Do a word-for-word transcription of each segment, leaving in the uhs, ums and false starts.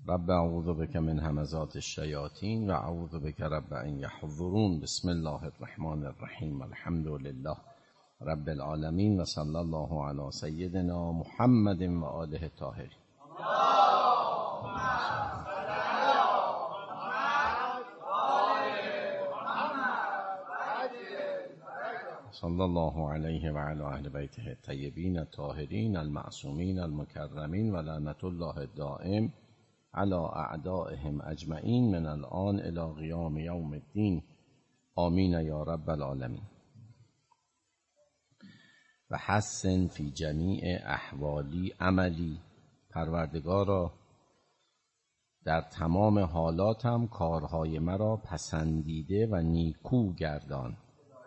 رب اعوذ بک من همزات الشیاطین و اعوذ بک رب ان یحضرون. بسم الله الرحمن الرحیم. الحمد لله رب العالمین و صلی الله علی سیدنا محمد و آله الطاهرین. صلی الله علیه و علی اهل بیته الطیبین الطاهرین المعصومین المکرمین و لعنت الله الدائم علی اعدائهم اجمعین من الان الی قیام یوم الدین. آمین یا رب العالمین. و حسن فی جمیع احوالی عملی. پروردگارا در تمام حالاتم کارهای مرا پسندیده و نیکو گردان.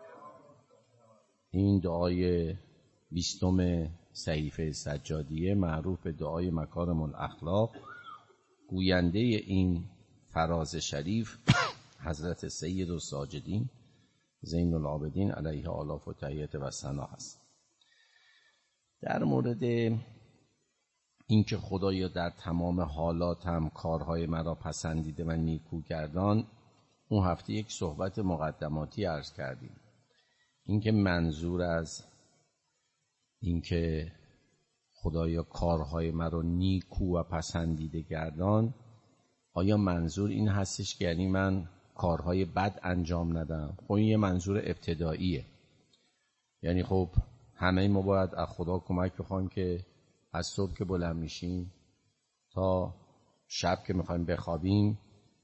این دعای بیستم صحیفه سجادیه معروف به دعای مکارم الاخلاق، گوینده این فراز شریف حضرت سید الساجدین زین العابدین علیه آلاف و تحیت و ثنا هست. در مورد اینکه خدایا در تمام حالاتم کارهای مرا پسندیده و نیکو گردان، اون هفته یک صحبت مقدماتی عرض کردیم. اینکه منظور از اینکه خدایا کارهای مرا نیکو و پسندیده گردان، آیا منظور این هستش که یعنی من کارهای بد انجام ندم؟ خب این یه منظور ابتداییه. یعنی خب همه ما باید از خدا کمک بخوایم که از صبح که بلند میشیم تا شب که میخوایم بخوابیم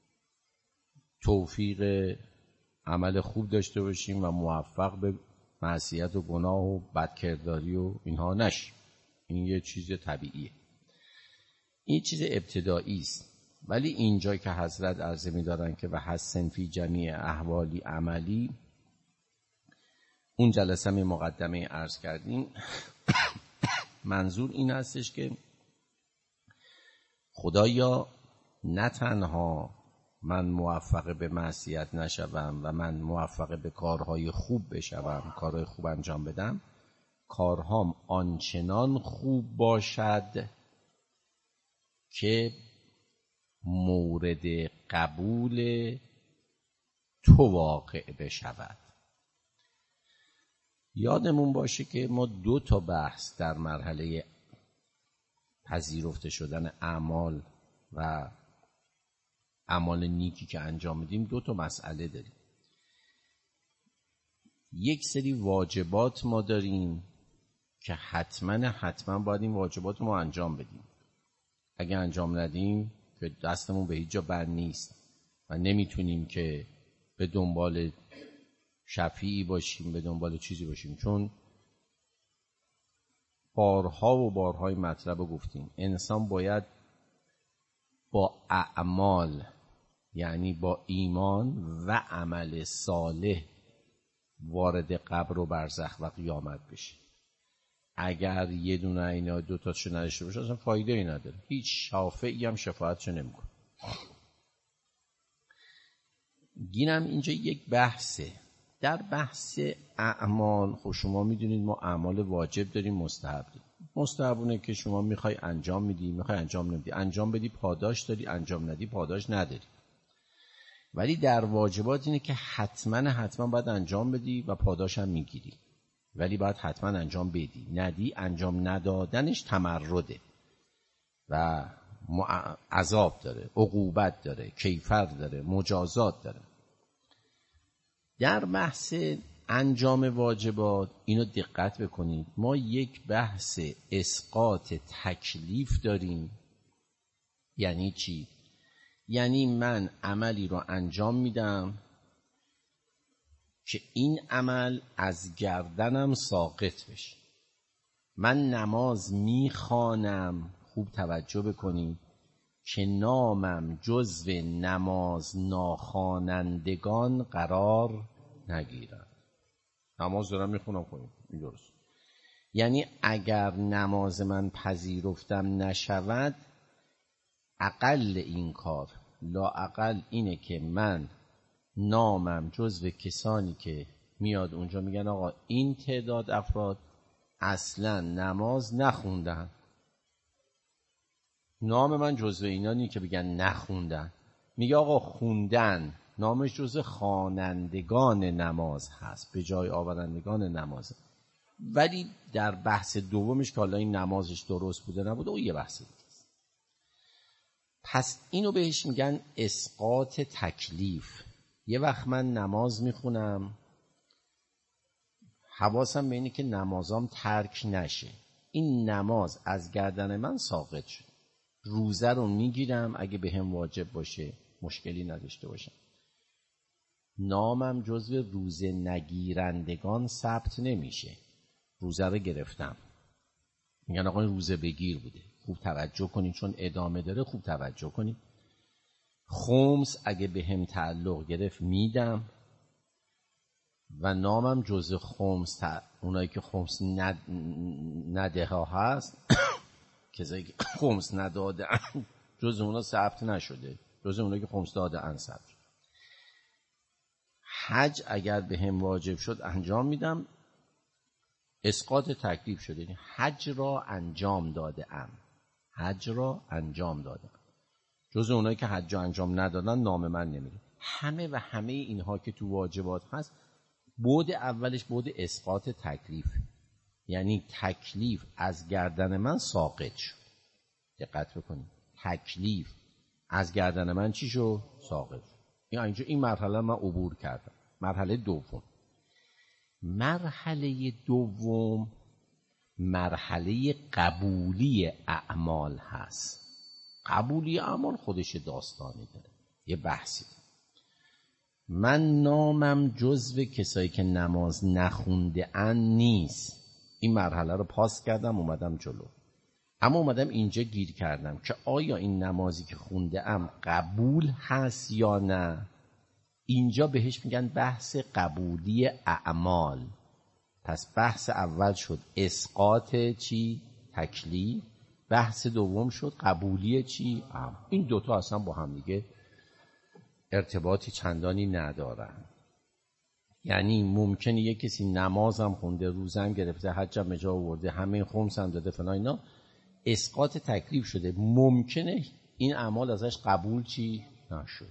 توفیق عمل خوب داشته باشیم و موفق به معصیت و گناه و بدکرداری و اینها نشیم. این یه چیز طبیعیه، این چیز ابتدایی است. ولی اینجا که حضرت عرضه می‌دارن که و حسن فی جمیع احوالی عملی، اون جلسه می مقدمه عرض کردیم منظور این هستش که خدایا نه تنها من موفق به معصیت نشوم و من موفق به کارهای خوب بشوم، کارهای خوب انجام بدم، کارهام آنچنان خوب باشد که مورد قبول تو واقع بشود. یادمون باشه که ما دو تا بحث در مرحله پذیرفته شدن اعمال و اعمال نیکی که انجام میدیم دو تا مسئله داریم. یک سری واجبات ما داریم که حتما حتما باید این واجبات ما انجام بدیم. اگه انجام ندیم که دستمون به هیچ جا بند نیست و نمیتونیم که به دنبال شفیعی باشیم، به دنبال چیزی باشیم. چون بارها و بارهای مطلب رو گفتیم، انسان باید با اعمال، یعنی با ایمان و عمل صالح، وارد قبر و برزخ و قیامت بشه. اگر یه دونه اینا دو تاشو نداشته باشه اصلا فایده ای نداره، هیچ شافعی هم شفاعتشو نمیکنه. گینم اینجا یک بحثه. در بحث اعمال، خب شما میدونید ما اعمال واجب داریم، مستحب داریم. مستحبونه که شما میخوای انجام میدی، میخوای انجام نمیدی، انجام بدی پاداش داری، انجام ندی پاداش نداری. ولی در واجبات اینه که حتما حتما باید انجام بدی و پاداش هم میگیری، ولی باید حتما انجام بدی. ندی، انجام ندادنش تمرده و عذاب داره، عقوبت داره، کیفر داره، مجازات داره. در بحث انجام واجبات اینو دقت بکنید، ما یک بحث اسقاط تکلیف داریم. یعنی چی؟ یعنی من عملی رو انجام میدم که این عمل از گردنم ساقط بشه. من نماز میخوانم، خوب توجه بکنید، که نامم جزو نماز ناخوانندگان قرار نگیرد. نماز دارم میخونم، کنیم این درست. یعنی اگر نماز من پذیرفتم نشود، اقل این کار لا اقل اینه که من نامم جزو کسانی که میاد اونجا میگن آقا این تعداد افراد اصلا نماز نخوندن. نام من جزو اینا نی که بگن نخوندن. میگه آقا خوندن نامش جزو خوانندگان نماز هست، به جای آورندگان نمازه. ولی در بحث دومش که حالا این نمازش درست بوده نبوده، او یه بحث دیگه است. پس اینو بهش میگن اسقاط تکلیف. یه وقت من نماز میخونم، حواسم به اینه که نمازام ترک نشه، این نماز از گردن من ساقط شد، روزه رو میگیرم اگه به هم واجب باشه، مشکلی نداشته باشم، نامم جزو روزه نگیرندگان ثبت نمیشه. روزه رو گرفتم، میگن آقا روزه بگیر بوده، خوب توجه کنید چون ادامه داره، خوب توجه کنید. خمس اگه به هم تعلق گرفت میدم و نامم جزو خمس تا اونایی که خمس ند... نده ها هست کسایی که خمس نداده جزو اونا ثبت نشده، جزو اونایی که خمس داده ان ثبت شد. حج اگر به هم واجب شد انجام میدم، اسقاط تکلیف شده، یعنی حج را انجام داده ام، حج را انجام داده ام. جزو اونایی که حج را انجام ندادن نام من نمیره. همه و همه اینها که تو واجبات هست، بعد اولش بعد اسقاط تکلیف، یعنی تکلیف از گردن من ساقط شد. دقت بکنید، تکلیف از گردن من چی شد؟ ساقط شد. این اینجا این مرحله من عبور کردم. مرحله دوم، مرحله دوم مرحله قبولی اعمال هست. قبولی اعمال خودش داستانی داره، یه بحثی داره. من نامم جزو کسایی که نماز نخونده ان نیست. این مرحله رو پاس کردم اومدم جلو، اما اومدم اینجا گیر کردم که آیا این نمازی که خونده ام قبول هست یا نه. اینجا بهش میگن بحث قبولی اعمال. پس بحث اول شد اسقاط چی؟ تکلیف. بحث دوم شد قبولی چی؟ اعمال. این دوتا اصلا با هم دیگه ارتباطی چندانی ندارن. یعنی ممکنه یک کسی نمازم خونده، روزم گرفته، حجم به جا آورده، همه خمس هم داده فلان اینا، اسقاط تکلیف شده، ممکنه این اعمال ازش قبول چی نشده.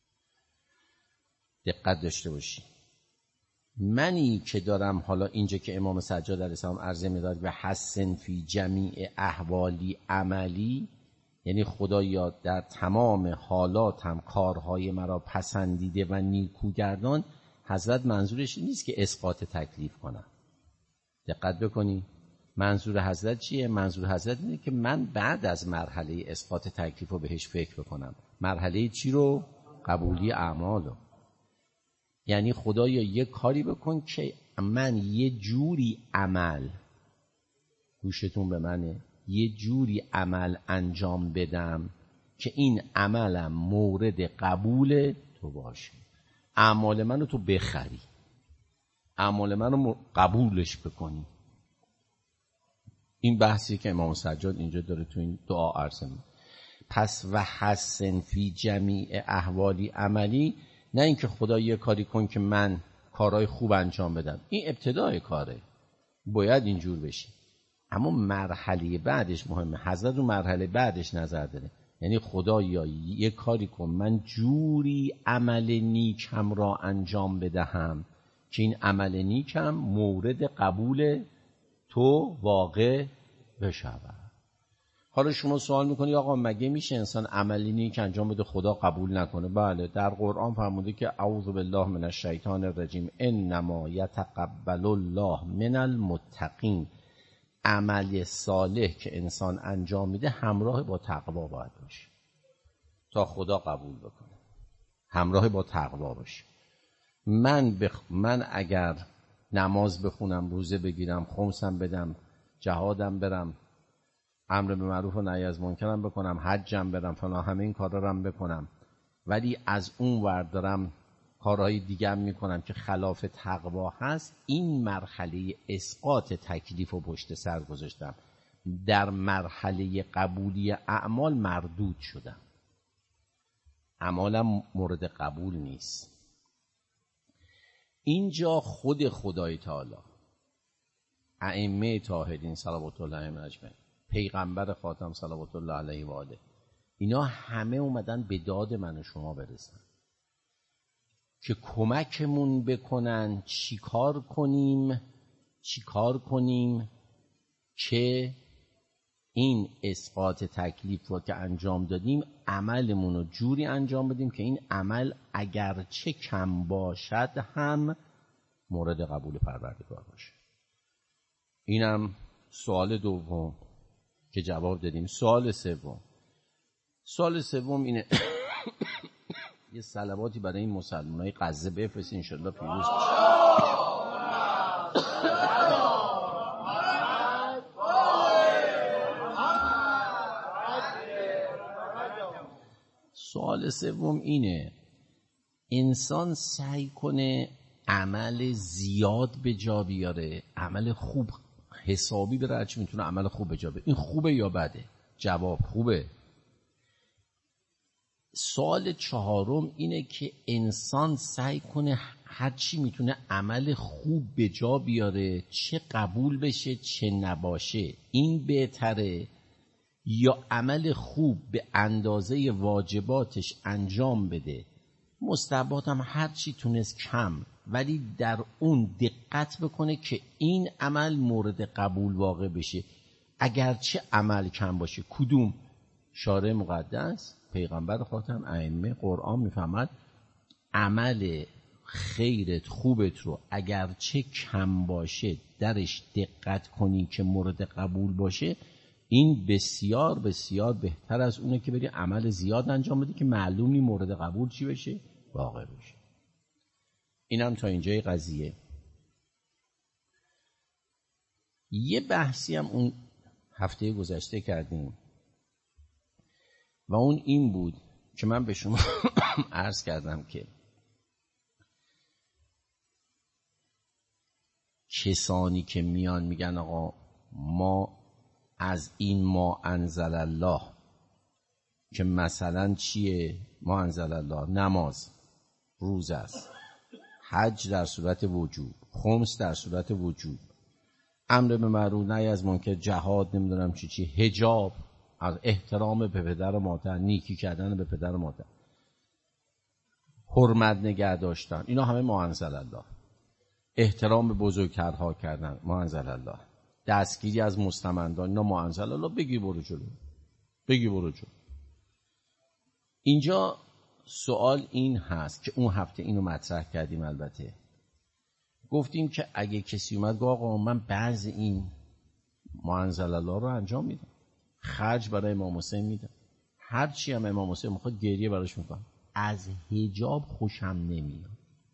دقت داشته باشی. منی که دارم حالا اینجا که امام سجاد علیه السلام عرضه می‌داد به حسن فی جمیع احوالی عملی، یعنی خدایا در تمام حالاتم کارهای مرا پسندیده و نیکوگردان، حضرت منظورش نیست که اسقاط تکلیف کنم. دقت بکنی، منظور حضرت چیه؟ منظور حضرت اینه که من بعد از مرحله اسقاط تکلیف رو بهش فکر بکنم. مرحله چی رو؟ قبولی اعمال رو. یعنی خدایا یه کاری بکن که من یه جوری عمل، گوشتون به منه، یه جوری عمل انجام بدم که این عملم مورد قبول تو باشه. اعمال منو تو بخری، اعمال منو قبولش بکنی. این بحثی که امام سجاد اینجا داره تو این دعا عرض می‌کنه. پس و حسن فی جمیع احوالی عملی، نه اینکه خدا یه کاری کن که من کارهای خوب انجام بدم. این ابتدای کاره، باید اینجور بشی. اما مرحله بعدش مهمه. حضرت رو مرحله بعدش نظر داره، یعنی خدایا یه کاری کن من جوری عمل نیکم را انجام بدهم که این عمل نیکم مورد قبول تو واقع بشود. حالا شما سوال میکنی آقا مگه میشه انسان عملی نیک انجام بده خدا قبول نکنه؟ بله، در قرآن فرموده که اعوذ بالله من الشیطان الرجیم انما یتقبل الله من المتقین. عمل صالح که انسان انجام میده همراه با تقوا باید باشه تا خدا قبول بکنه، همراه با تقوا باشه. من بخ... من اگر نماز بخونم، روزه بگیرم، خمسم بدم، جهادم برم، امر به معروف و نهی از منکرم بکنم، حجم برم، فلان، همه این کارا رو هم بکنم، ولی از اون ور دارم کارهای دیگه هم میکنم که خلاف تقوا هست، این مرحله اسقاط تکلیف و پشت سر گذاشتم، در مرحله قبولی اعمال مردود شدم، اعمالم مورد قبول نیست. اینجا خود خدای تعالی، ائمه طاهرین صلوات الله علیهم اجمعین، پیغمبر خاتم صلوات الله علیه و آله، اینا همه اومدن به داد من و شما برسن که کمکمون بکنن چیکار کنیم چیکار کنیم که این اسقاط تکلیف رو که انجام دادیم عملمون رو جوری انجام بدیم که این عمل اگرچه کم باشد هم مورد قبول پروردگار باشه. اینم سوال دوم که جواب دادیم. سوال سوم سوال سوم اینه یه صلواتی برای این مسلمانای غزه بفرستین انشالله پیروز بشه. سوال سوم اینه انسان سعی کنه عمل زیاد به جا بیاره، عمل خوب حسابی بره، هرچی میتونه عمل خوب به جا بیاره. این خوبه یا بده؟ جواب خوبه. سوال چهارم اینه که انسان سعی کنه هرچی میتونه عمل خوب به جا بیاره، چه قبول بشه چه نباشه. این بهتره یا عمل خوب به اندازه واجباتش انجام بده، مستحبات هم هرچی تونست کم، ولی در اون دقت بکنه که این عمل مورد قبول واقع بشه اگرچه عمل کم باشه. کدوم؟ شارع مقدس، پیغمبر خاتم، ائمه، قرآن میفهمد عمل خیرت خوبت رو اگرچه کم باشه درش دقت کنی که مورد قبول باشه. این بسیار بسیار بهتر از اونه که بری عمل زیاد انجام بدی که معلوم نی مورد قبول چی بشه واقع بشه. اینم تا اینجای قضیه. یه بحثی هم اون هفته گذشته کردیم و اون این بود که من به شما عرض کردم که کسانی که میان میگن آقا ما از این ما انزل الله، که مثلا چیه ما انزل الله؟ نماز، روزه است، حج در صورت وجوب، خمس در صورت وجوب، امر به معروف نهی از منکر، جهاد، نمیدونم چی چی، حجاب، از احترام به پدر و مادر، نیکی کردن به پدر و مادر، حرمت نگه داشتن، اینا همه ما انزل الله. احترام به بزرگترها کردن ما انزل الله. دستگیری از مستمندان اینا ما انزل الله. بگی برو جلو، بگی برو جلو. اینجا سوال این هست که اون هفته اینو مطرح کردیم، البته گفتیم که اگه کسی اومد گفت آقا من بعض این ما انزل الله رو انجام میدم، خرج برای امام حسین میدم، هر چی هم امام حسین میخواد گریه براش میکنم، از حجاب خوشم نمیاد.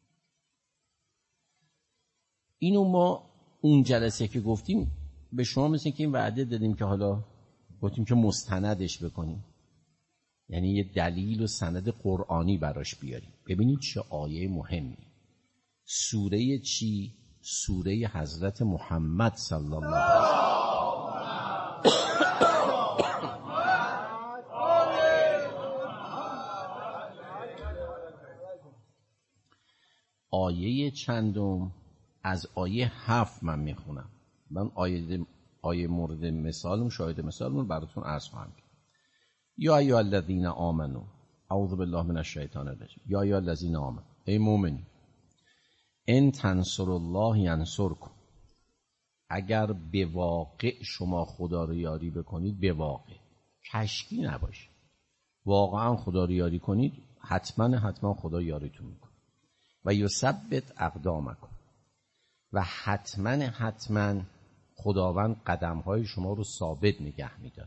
اینو ما اون جلسه که گفتیم به شما مثل که این وعده دادیم که حالا گفتیم که مستندش بکنیم، یعنی یه دلیل و سند قرآنی براش بیاریم. ببینید چه آیه مهمی. سوره چی؟ سوره حضرت محمد صلی الله علیه و آیه چندم؟ از آیه هفت من میخونم. من آیه آیه مورد مثالم، شاهد مثالم براتون عرض خواهم کرد. یا ایها الذین آمنو، اعوذ بالله من الشیطان الرجیم، یا ایها الذین آمنو، ای مومنی، ان تنصروا الله ینصرکم، اگر به واقع شما خدا رو یاری بکنید، به واقع کشکی نباشه، واقعا خدا رو یاری کنید، حتما حتما خدا یاریتون میکنه. و یثبت اقدامکم، و حتما حتما خداوند قدمهای شما رو ثابت نگه میداره.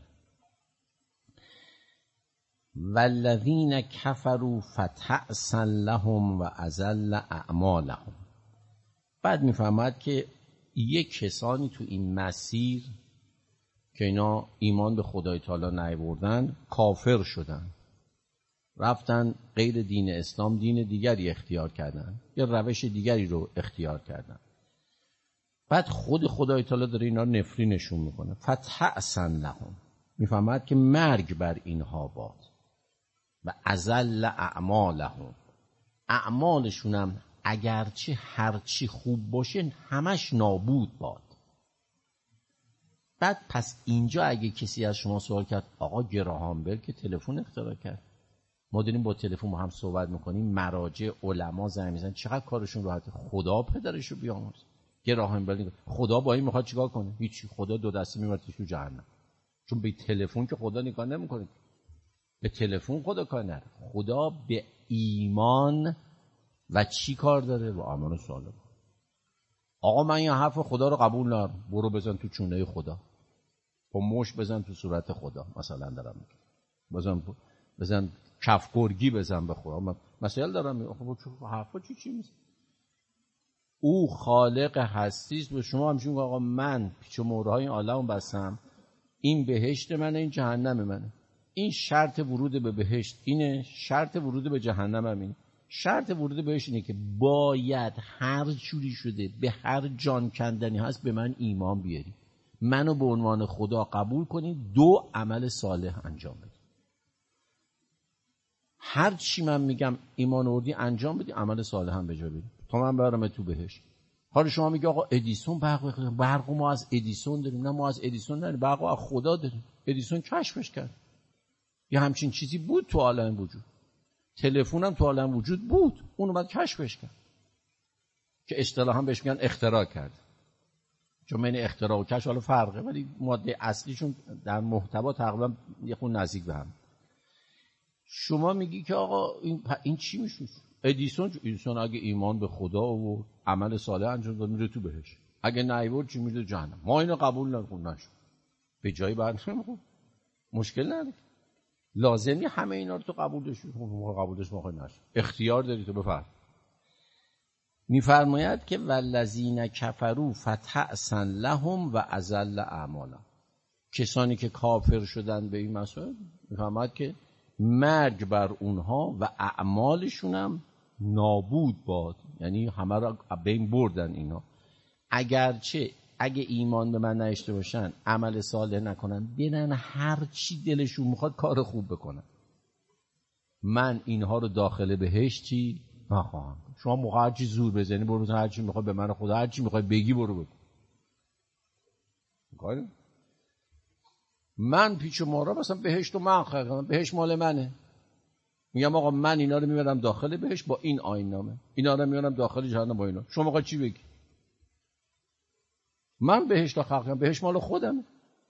والذین کفروا فتعسا لهم و اضل اعمالهم. بعد میفهمد که یک کسانی تو این مسیر که اینا ایمان به خدای تعالی نیاوردن، کافر شدن، رفتن غیر دین اسلام دین دیگری اختیار کردن، یا روش دیگری رو اختیار کردن. بعد خود خدای تعالی داره اینا رو نفرینشون میکنه. فتعسا لهم، میفهمد که مرگ بر اینها باد. و اضل اعمالهم، اعمالشونم اگرچه هرچی خوب باشه همش نابود باد. بعد پس اینجا اگه کسی از شما سوال کرد آقا گراهام بل که تلفن اختراع کرد، ما داریم با تلفن با هم صحبت میکنیم، مراجع علما زنگ میزنن، چقدر کارشون راحته. خدا پدرش رو بیامرز. گراهام بل خدا با این میخواد چیکار کنه؟ هیچی. خدا دو دسته میبردش تو جهنم، چون به تلفن که خدا نگاه نمیکنه، به تلفن خدا کار نداره. خدا به ایمان و چی کار داره؟ با اعمال صالح. آقا من این حرف خدا رو قبول ندارم، برو بزن تو چونه خدا، با مش بزن تو صورت خدا، مثلا دارم میگم، بزن بزن کف گرگی بزن به خدا. من مسائل دارم میگم، خب حرفا چی چی میشه؟ او خالق هستی است. به شما همش میگه آقا من پیچ و مهرهای این عالمو بستم، این بهشت منه، این جهنم منه. این شرط ورود به بهشت اینه، شرط ورود به جهنم هم اینه. شرط ورود بهش اینه که باید هر جوری شده به هر جان کندنی هست به من ایمان بیاری، منو به عنوان خدا قبول کنی، دو عمل صالح انجام بدی. هر چی من میگم ایمان آوردی انجام بدی، عمل صالح هم به جا بدی تا من برام تو بهشت. حالا شما میگی آقا ادیسون برق برق ما از ادیسون داریم. نه، ما از ادیسون نداریم، برق از خدا داریم. ادیسون کشفش کرد. یه همچین چیزی بود تو عالم وجود. تلفن هم تو عالم وجود بود، اون اومد کشفش کرد که اصطلاحاً بهش میگن اختراع کرد. چون بین اختراع و کشف حالا فرقه، ولی ماده اصلیشون در محتوا تقریبا یه خون نزدیک به هم. شما میگی که آقا این این چی میشه؟ ادیسون ادیسون اگه ایمان به خدا و عمل صالح انجام داد میره تو بهشت، اگه نیورد چی میره جهنم. ما اینو قبول نکنیم، نشو به جایی برنمیخوره، مشکل نداره. لازمی همه اینا رو تو قبولش کنی، قبولش میخوای نشه، اختیار داری تو. بفرم میفرماید که والذین کفروا فتعسا لهم و اضل اعمالا. کسانی که کافر شدن به این مسائل میفرماید که مرگ بر اونها و اعمالشون هم نابود باد، یعنی همه را بین بردن اینا. اگرچه اگه ایمان به من نداشته باشن، عمل صالح نکنن، برن هر چی دلشون میخواد کار خوب بکنن، من اینها رو داخل بهشتی نخواهم. شما موقع هر چی زور بزنی برو بزن، هر چی میخواد به من خدا، هر چی میخواد بگی برو بگو. من پیچ و مارا مثلا بهشت و من خواهم، بهشت مال منه، میگم آقا من اینا رو میبرم داخل بهشت با این آیین نامه، اینا رو میبرم داخل جهنم با اینا. شما موقع چی بگی؟ من بهشت خلق کردم، بهشت مال خودم.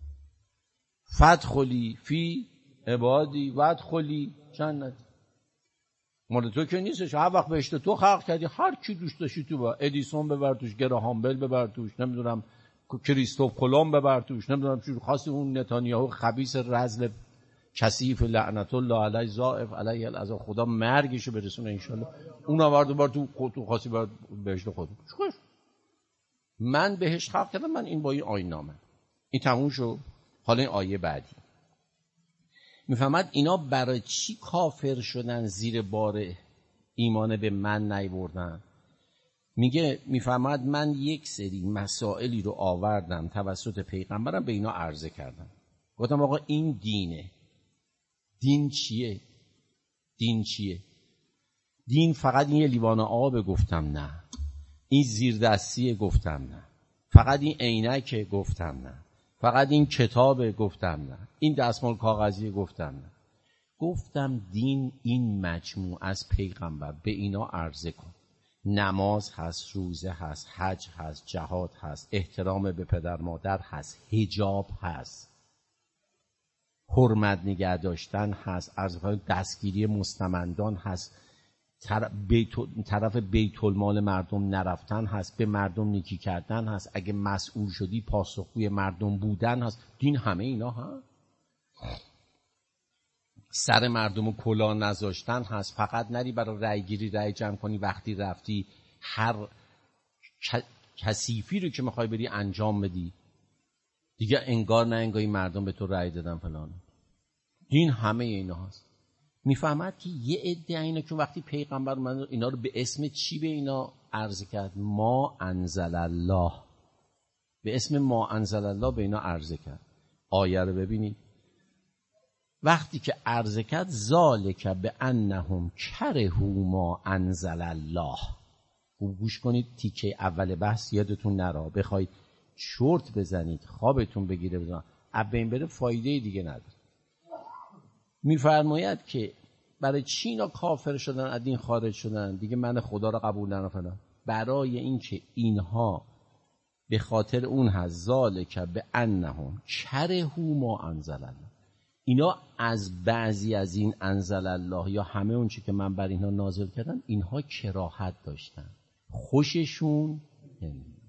فدخلی فی عبادی وادخلی جنت. مال تو که نیستش. هر وقت بهشت تو خلق کردی، هر کی دوست داشتی تو با ادیسون ببر توش، گراهام بل ببر توش، نمیدونم کریستوف کلمب ببر توش، نمیدونم چی خاصی، اون نتانیاهو خبیث رذل کثیف لعنت الله علیه ضاعف علیه العذاب، خدا مرگشو برسونه ان شاء الله. اون آورد بر تو تو خاصی بر بهشت خود. چیکار؟ من بهش خلق کردم، من این با این آیین نامه. این تموم شد. حالا این آیه بعدی میفهمد اینا برای چی کافر شدن، زیر بار ایمان به من نیوردن. میگه میفهمد من یک سری مسائلی رو آوردم توسط پیغمبرم به اینا عرضه کردم، گفتم آقا این دینه. دین چیه؟ دین چیه؟ دین فقط این یه لیوان آب گفتم نه، این زیردستیه گفتم نه، فقط این عینکه گفتم نه، فقط این کتابه گفتم نه، این دستمال کاغذیه گفتم نه. گفتم دین این مجموع از پیغمبر، به اینا عرضه کن. نماز هست، روزه هست، حج هست، جهاد هست، احترام به پدر مادر هست، حجاب هست، حرمت نگه داشتن هست، از دستگیری مستمندان هست، طرف بیت المال مردم نرفتن هست، به مردم نیکی کردن هست، اگه مسئول شدی پاسخگوی مردم بودن هست. دین همه اینا هست. سر مردم رو کلاه نذاشتن هست، فقط نری برای رای گیری رای جمع کنی، وقتی رفتی هر کثیفی رو که میخوای بری انجام بدی دیگه انگار نه انگاری مردم به تو رای دادن فلان. دین همه اینا هست. میفهمد که یه عده اینا که وقتی پیغمبر من اینا رو به اسم چی به اینا عرضه کرد؟ ما انزل الله، به اسم ما انزل الله به اینا عرضه کرد. آیه رو ببینید. وقتی که عرضه کرد ذالک بانهم کرهوا ما انزل الله. خوب گوش کنید، تیکه اول بحث یادتون نرا، بخواید چرت بزنید، خوابتون بگیره بزنید، از بین بره، فایده دیگه نداره. میفرماید که برای چی اینا کافر شدن، از دین خارج شدن، دیگه من خدا رو قبول ندارن؟ برای اینکه اینها به خاطر اون هست ذالک بانهم کرهوا ما انزل الله، اینا از بعضی از این انزل الله یا همه اون چی که من بر اینها نازل کردم اینها کراهت داشتن، خوششون نمیاد.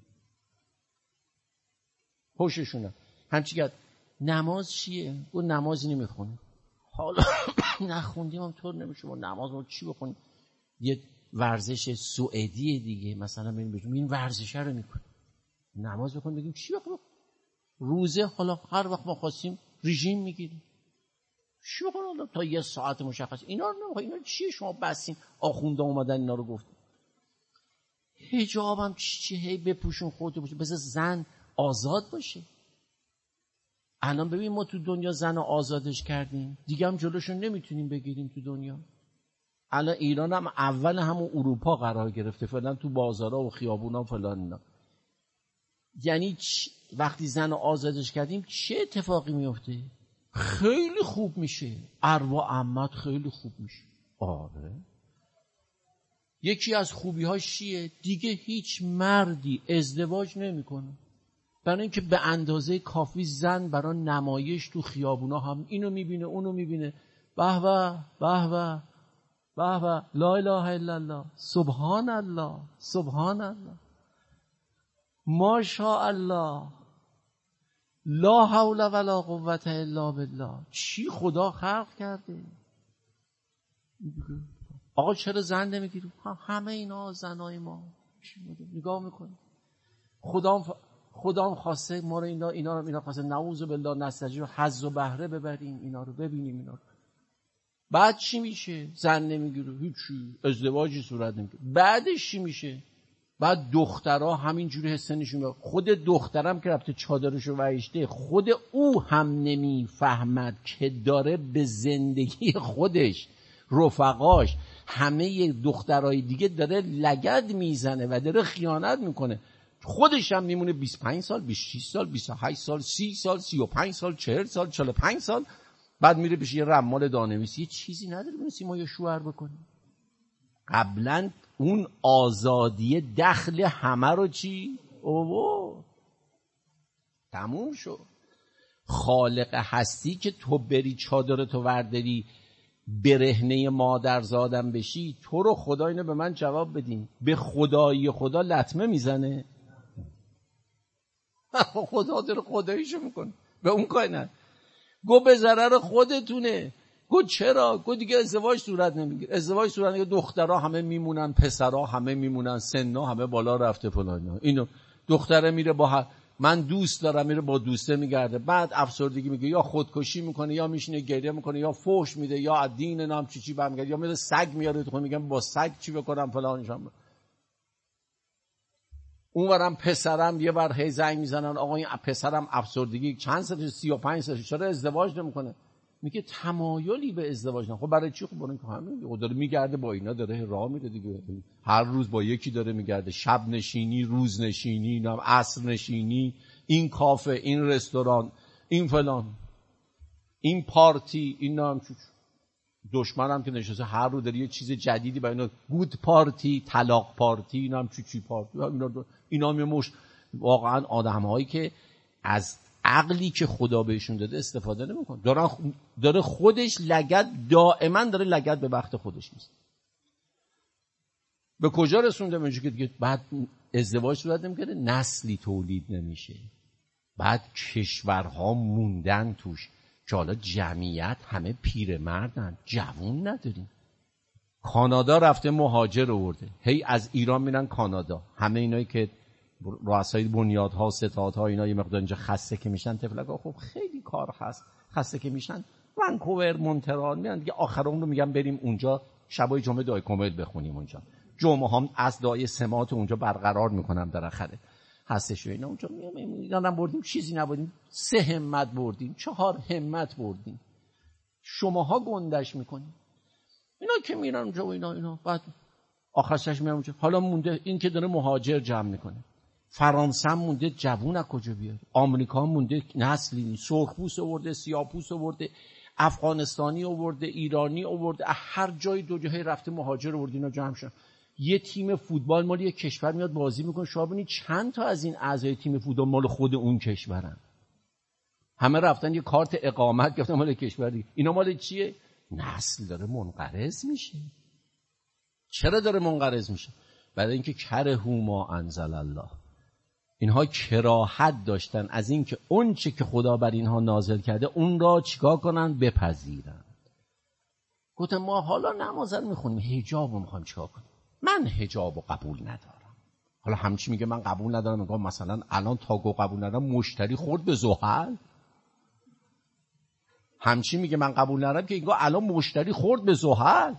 خوششون همچی که نماز چیه؟ گفت نمازی نمیخونی. حالا نخوندیم هم طور نمیشه، ما نماز ما چی بخونیم؟ یه ورزش سوئدی دیگه مثلا ببینیم این ورزشه رو میکنه، نماز بخون بگیم چی بخونیم؟ روزه حالا هر وقت ما خواستیم رژیم میگیریم، چی بخونیم حالا تا یه ساعت مشخص؟ اینا رو نمیخواه، اینا چیه شما بسین آخونده اومدن اینا رو گفت. حجاب هم چی هی بپوشون خودتو باشه، بذار زن آزاد باشه. الان ببین ما تو دنیا زن رو آزادش کردیم، دیگه هم جلوشون نمیتونیم بگیریم تو دنیا. الان ایران هم اول همون اروپا قرار گرفته فعلا تو بازارها و خیابونا و فلان اینا. یعنی وقتی زن رو آزادش کردیم چه اتفاقی میفته؟ خیلی خوب میشه، ارواح عمت خیلی خوب میشه. آره یکی از خوبی هاش چیه؟ دیگه هیچ مردی ازدواج نمیکنه، برای اینکه به اندازه کافی زن برای نمایش تو خیابونا هم اینو میبینه اونو میبینه، به به به به به به، لا اله الا الله، سبحان الله سبحان الله، ماشاء الله، لا حول ولا قوت الا بالله. چی خدا خلق کرده؟ آقا چرا زن نمیگیری؟ همه اینا زنای ما نگاه میکنه. خدا خدا خواسته ما رو اینا اینا رو اینا خواسته نعوذ بالله نستجیب حظ و بهره ببریم، اینا رو ببینیم اینا رو. بعد چی میشه؟ زن نمیگیره، هیچی، ازدواجی صورت نمیگیره. بعدش چی میشه؟ بعد دخترها همینجوری حس نشون میده. خود دخترم که رفته چادرشو وایشته، خود او هم نمیفهمد که داره به زندگی خودش، رفقاش، همه دخترای دیگه داره لگد میزنه و داره خیانت میکنه. خودش هم میمونه بیست و پنج سال، بیست و شش سال، بیست و هشت سال، سی سال، سی و پنج سال، چهل سال، چهل و پنج سال، بعد میره بشه یه رمال دانویسی. یه چیزی نداره بنویسی ما یه شوهر بکنیم. قبلا اون آزادی دخل همه رو چی؟ اوه تموم شد. خالق هستی که تو بری چادرتو ورداری برهنه مادر زادم بشی، تو رو خدا اینو به من جواب بدین، به خدایی خدا لطمه میزنه؟ خدا داره خداییشو میکنه، به اون کاری نه. گو به ضرر خودتونه. گو چرا؟ گو دیگه ازدواج صورت نمیگیره. ازدواج صورت نمیگیره، دخترها همه میمونن، پسرها همه میمونن، سنا همه بالا رفته فلان. اینو دختره میره با ها... من دوست دارم، میره با دوسته میگرده، بعد افسردگی میگه، یا خودکشی میکنه، یا میشینه گریه میکنه، یا فحش میده، یا از دین نام چی چی برمیگرده، یا مثل سگ میاره تو، میگم با سگ چی بکنم فلانشام. اونورم پسرم یه بار هی زنگ میزنن، آقا این پسرم افسردگی چند سالشه، سی و پنج سالشه، چرا ازدواج نمیکنه؟ میگه تمایلی به ازدواج نه. خب برای چی؟ خب برای اینکه همین خب داره میگرده با اینا، داره راه میره دیگه، هر روز با یکی داره میگرده، شب نشینی، روز نشینی، نام عصر نشینی، این کافه، این رستوران، این فلان، این پارتی، این نام چی. دشمنم که نشسته هر رو داره یه چیز جدیدی برای اینا، گود پارتی، طلاق پارتی، اینا هم چی چی پارتی، اینا اینا میموش. واقعا آدم‌هایی که از عقلی که خدا بهشون داده استفاده نمی‌کنه، داره داره خودش لگد، دائما داره لگد به وقت خودش میزنه. به کجا رسونده؟ میگه که دیگه بعد ازدواج صورت نمی‌کنه، نسلی تولید نمیشه، بعد کشورها موندن توش که حالا جمعیت همه پیرمردن، جوون نداریم. کانادا رفته مهاجر آورده، هی از ایران میرن کانادا، همه اینایی که رؤسای بنیادها، ستادها، اینا یه مقدار اینجا خسته که میشن، طفلکا خب خیلی کار هست، خسته که میشن ونکوور، مونترال میرن دیگه، آخر عمر رو میگن بریم اونجا شبای جمعه دعای کمیل بخونیم اونجا، جمعه هم از دعای سمات اونجا برقرار میکنم در آخره هستش و اینا. اونجا میام اینا بردیم، چیزی نبردیم، سه همت بردیم، چهار همت بردیم، شماها گندش میکنیم. اینا که میرن اونجا و اینا اینا بعد آخرش میام اونجا. حالا مونده این که داره مهاجر جمع میکنه، فرانسه مونده جوون از کجا بیاره، آمریکا مونده نسلی نیست، سرخپوست آورده، سیاه‌پوست آورده، افغانستانی آورده، ایرانی آورده، هر جای دو جای رفته مهاجر آورده، اینا جمع شدن. یه تیم فوتبال مال یه کشور میاد بازی میکنه، شما ببینید چند تا از این اعضای تیم فوتبال مال خود اون کشورن. همه رفتن یه کارت اقامت گرفتن مال کشوری. اینا مال چیه؟ نسل داره منقرض میشه. چرا داره منقرض میشه؟ برای اینکه کرهوا ما انزل الله، اینها کراهت داشتن از اینکه اون چه که خدا بر اینها نازل کرده اون را چیکار کنن؟ بپذیرن. گفتم ما حالا نماز رو میخونیم، حجاب رو میخوایم چیکار کنیم؟ من حجاب رو قبول ندارم. حالا همچی میگه من قبول ندارم، میگم مثلا الان تاگو قبول ندارم، مشتری خورد به زحل. همچی میگه من قبول ندارم که اینگاه الان مشتری خورد به زحل.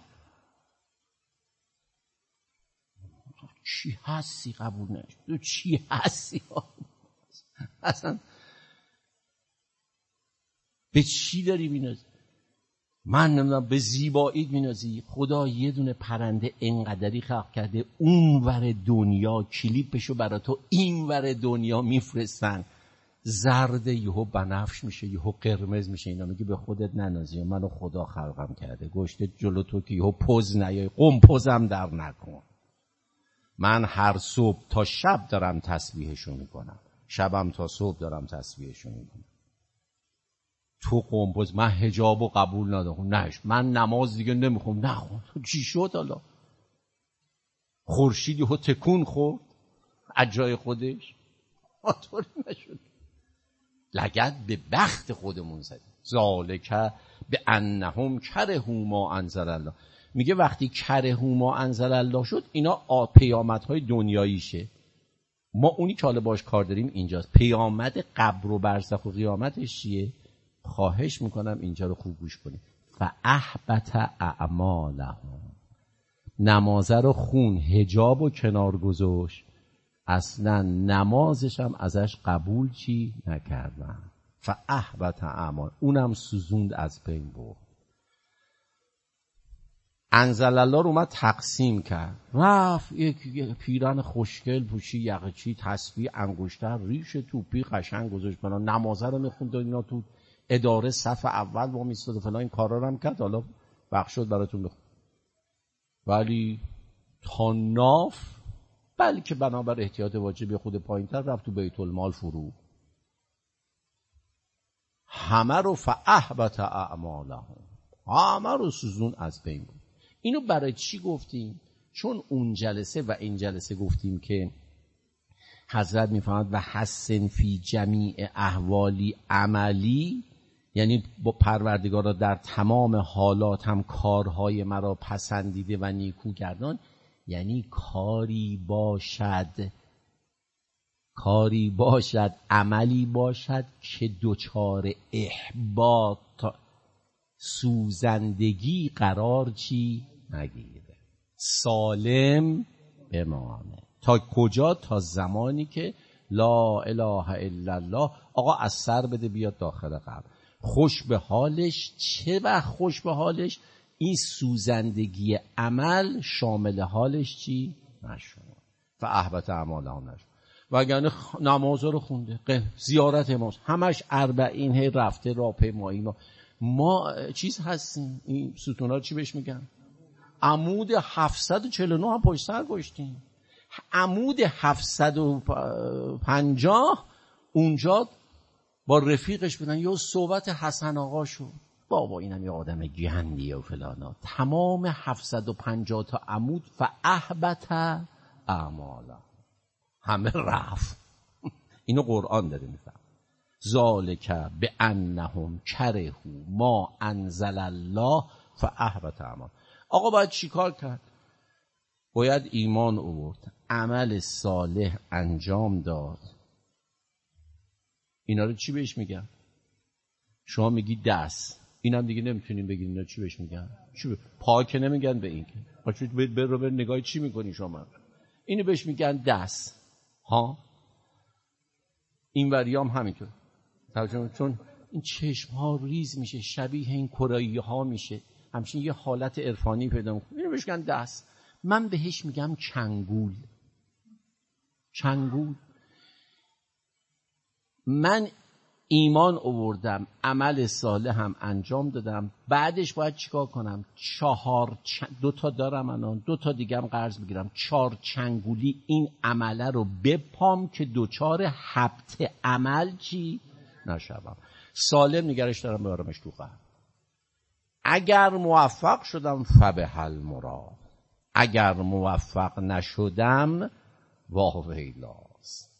چی هستی قبول نشد؟ تو چی هستی؟ اصلا به چی داری مینازی؟ من نمیدونم به زیباییت مینازی. خدا یه دونه پرنده انقدری خلق کرده اونور دنیا، کلیپشو برای تو اینور دنیا میفرستن، زرد یهو بنفش میشه، یهو قرمز میشه. اینا میگه به خودت ننازی، منو خدا خلقم کرده، گشته جلو تو که یهو پوز نیای، قم پوزم در نکن. من هر صبح تا شب دارم تسبیحشو میکنم، شبم تا صبح دارم تسبیحشو میکنم. تو قمپوز من حجابو قبول ندارم، نش من نماز دیگه نمیخونم، نخون. چی شد حالا؟ خورشید یهو تکون خورد از جای خودش؟ آطوری نشد. لگد به بخت خودمون زدیم. ذالک به انهم کرهوا ما انزل الله. میگه وقتی کرهوا ما انزل الله شد، اینا پیامدهای دنیاییشه. ما اونی که حالا باش کار داریم اینجاست. پیامد قبر و برزخ و قیامتش چیه؟ خواهش میکنم اینجا رو خوب گوش کنید. فاحبط اعمالهم. نمازه رو خون، حجاب و کنار گذاشت، اصلا نمازش هم ازش قبول چی نکردن. فاحبط اعمال، اونم سوزوند از بین برد. انزل الله رو اومد تقسیم کرد، رفت یک پیرن خوشگل پوشی، یقچی، تسبیح، انگشتر، ریش توپی قشنگ گذاشت بنا، نمازه رو میخوند، اینا تو اداره صف اول با میستاد و فلان این کارا رو هم کرد. حالا بخش شد براتون بخون. ولی تا ناف، بلکه بنابر احتیاط واجبی خود پایینتر، رفت تو بیت المال فرو. همه رو فاحبط اعمالهم، همه رو سوزون از بین بود. اینو برای چی گفتیم؟ چون اون جلسه و این جلسه گفتیم که حضرت میفهمد و حسن فی جمیع احوالی عملی، یعنی با پروردگار را در تمام حالات هم کارهای مرا پسندیده و نیکو گردان. یعنی کاری باشد، کاری باشد، عملی باشد که دوچار احباط، سوزندگی قرار چی نگیره، سالم بمانه. تا کجا؟ تا زمانی که لا اله الا الله آقا از سر بده بیاد داخل قبر. خوش به حالش. چه وقت خوش به حالش؟ این سوزندگی عمل شامل حالش چی نشد. فاحبط اعمالهم نشد. وگرنه نماز رو خونده، زیارت امام، همش اربعین، هی رفته راهپیمایی. ما ما چیز هستیم، این ستونا چی بهش میگن؟ عمود هفتصد و چهل و نه هم پشت سر گشتیم. عمود هفتصد و پنجاه اونجا با رفیقش بودن، یه صحبت حسن آقا شد، بابا اینم یه آدم گندیه و فلانا. تمام هفتصد و پنجاه تا عمود فاحبط اعمالهم، همه رفت. اینو قرآن داره میفهم. ذالک بانهم کرهوا ما انزل الله فاحبط اعمالهم. آقا باید چیکار کرد؟ باید ایمان آورد، عمل صالح انجام داد. اینا رو چی بهش میگن؟ شما میگی دست، اینم دیگه نمیتونین بگین اینا چی بهش میگن؟ چی ب... پا که نمیگن به این که بچه بر رو بر نگاه چی میکنی شما؟ اینو بهش میگن دست ها. این وریام همینطور، چون این چشم ها ریز میشه، شبیه این کرایی ها میشه، همچنین یه حالت عرفانی پیدا میکنه. اینو بهش میگن دست. من بهش میگم چنگول. چنگول من ایمان آوردم، عمل صالح هم انجام دادم، بعدش باید چیکار کنم؟ چهار چ... دو تا دارم الان، دو تا دیگه هم قرض بگیرم، چهار چنگولی این عمله رو بپام که دوچار حبط عمل چی نشوم. سالم نگرش دارم ببرمش تو قبر. اگر موفق شدم فبحل مراد، اگر موفق نشدم واویلاست،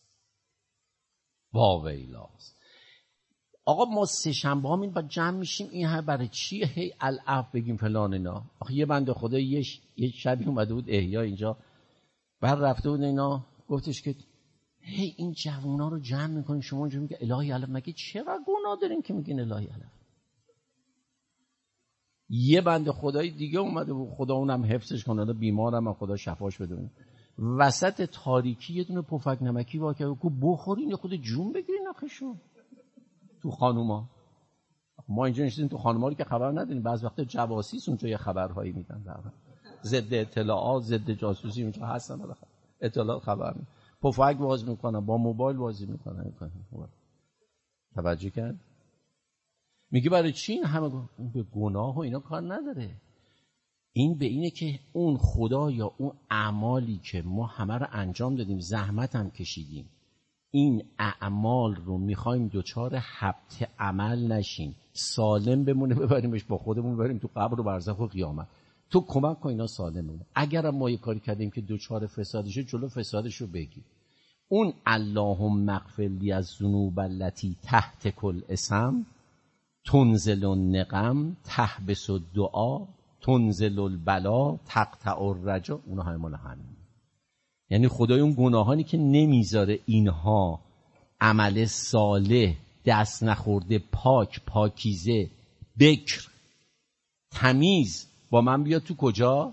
واویلاست. آقا ما سه شنبه ها این با جمع میشیم، این ها برای چیه هی العفو بگیم فلان اینا؟ آخه یه بنده خدا یه, ش... یه شبی اومده بود احیا اینجا، بعد رفته بود اینا، گفتش که هی این جوونا رو جمع میکنین شما اینجا میگه الهی علم، مگه چرا گناه دارین که میگین الهی علم؟ یه بنده خدای دیگه اومده بود، خدا اونم حفظش کنه، بیمارم خدا شفاش بده، وسط تاریکی یه دونه پفک نمکی واکه کو بخورین یا خود جون بگیرین آخشون تو خانوما. ما اینجا نشستیم تو خانوما رو که خبر نداریم، بعض وقت جواسیس اونجا یه خبرهایی میدن، در ضد اطلاعات ضد جاسوسی اونجا هستن، اطلاعات خبر میدن، پفک باز میکنن، با موبایل بازی میکنن. توجه کرد؟ میگه برای چی این همه به گناه و اینا کار نداره. این به اینه که اون خدا یا اون اعمالی که ما همه رو انجام دادیم، زحمت هم کشیدیم، این اعمال رو میخوایم دوچار حبط عمل نشیم، سالم بمونه، ببریمش با خودمون، ببریم تو قبر و برزخ و قیامت. تو کمک کن اینا سالم بمونه. اگرم ما یه کاری کردیم که دوچار فسادشه، جلو فسادش رو بگیر. اون اللهم اغفر لی از ذنوب التي تحت کل اسم تنزل النقم تحبس الدعا تنزل البلا تقطع الرجا، اونها همه مال همین. یعنی خدای اون گناهانی که نمیذاره اینها عمل صالح، دست نخورده، پاک، پاکیزه، بکر، تمیز با من بیاد تو کجا؟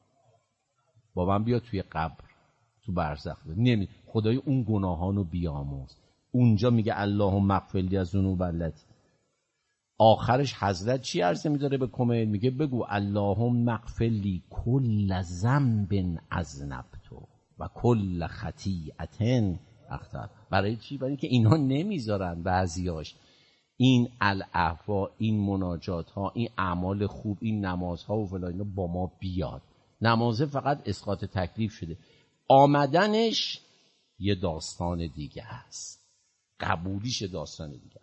با من بیاد توی قبر، تو برزخ. نمی خدای اون گناهانو بیامرز. اونجا میگه اللهم اغفر لی از ذنوب التي، آخرش حضرت چی عرضه میداره به کمیل؟ میگه بگو اللهم اغفر لی کل ذنب اذنبته و کل خطیئة اخطأت. برای چی؟ برای اینکه اینا نمیذارن بعضیاش این العفو، این مناجات ها، این اعمال خوب، این نمازها و فلان اینا با ما بیاد. نمازه فقط اسقاط تکلیف شده، آمدنش یه داستان دیگه است، قبولیش داستان دیگه.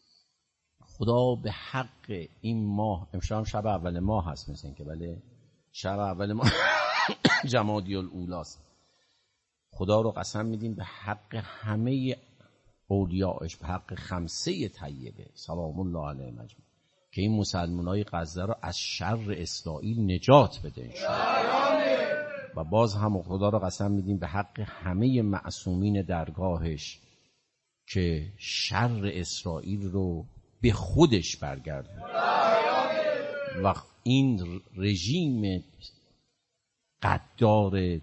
خدا به حق این ماه، امشب شب اول ماه هست مثل این که بله شب اول ماه جمادی الاولاست، خدا رو قسم میدیم به حق همه اولیاءش، به حق خمسه طیبه سلام الله علیه مجموع، که این مسلمانای غزه رو از شر اسرائیل نجات بده انشاءالله. و باز هم خدا رو قسم میدیم به حق همه معصومین درگاهش که شر اسرائیل رو به خودش برگردونه و این رژیم قدار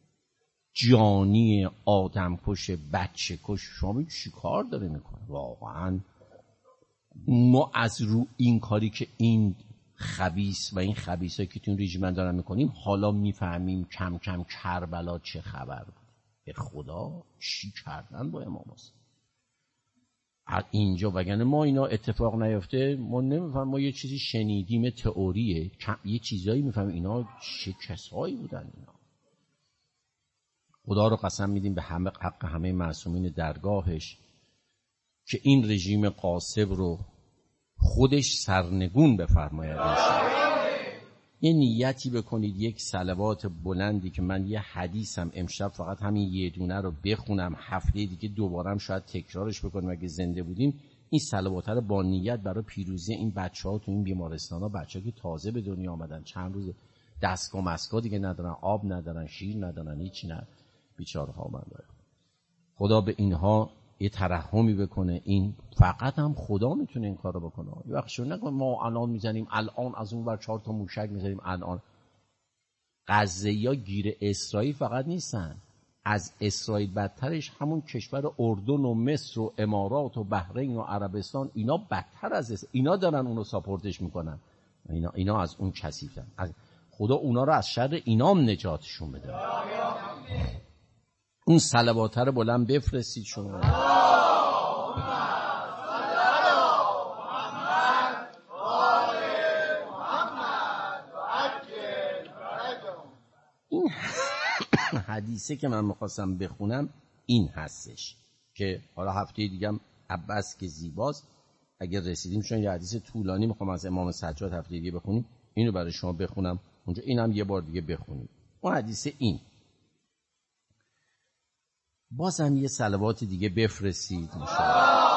جانی آدمکش بچه کش شما چی کار داره میکنه؟ واقعا ما از رو این کاری که این خبیث و این خبیثایی که تو این رژیم دارن میکنیم حالا میفهمیم کم کم کربلا چه خبر بود. به خدا چی کردن با امام حسین اینجا، وگرنه ما اینا اتفاق نیفته ما نمیفهم. ما یه چیزی شنیدیم تئوریه، یه چیزایی میفهمیم اینا چه کسایی بودن. اینا خدا رو قسم میدیم به همه حق همه معصومین درگاهش که این رژیم قاصب رو خودش سرنگون بفرماید. یه نیتی بکنید، یک صلوات بلندی که من یه حدیثم امشب فقط همین یه دونه رو بخونم، هفته دیگه دوبارم شاید تکرارش بکنم اگه زنده بودیم، این صلوات رو با نیت برای پیروزی این بچه‌ها تو این بیمارستانا، بچه‌ها که تازه به دنیا آمدن، چند روز دستگاه مسکا دیگه ندارن، آب ندارن، شیر ندارن، هیچی نه، بیچاره‌ها من دارن. خدا به اینها یه ترحمی بکنه. این فقط هم خدا میتونه این کارو بکنه. یه وقت شو نکن ما الان میزنیم، الان از اون ور چهار تا موشک میزنیم. الان غزه‌یا گیر اسرائیل فقط نیستن، از اسرائیل بدترش همون کشور اردن و مصر و امارات و بحرین و عربستان، اینا بدتر از اسرائیل. اینا دارن اونو ساپورتش میکنن. اینا اینا از اون کثیفن. از خدا اونا رو از شر اینام نجاتشون بده. اون صلوات رو بلند بفرستید شما. این حدیثه که من میخواستم بخونم این هستش که حالا هفته دیگه هم عباس که زیباست اگر رسیدیم، چون یه حدیث طولانی میخوام از امام سجاد هفته دیگه بخونیم، اینو برای شما بخونم اونجا، اینم یه بار دیگه بخونیم. اون حدیث این، بازم یه صلوات دیگه بفرستید انشاءالله.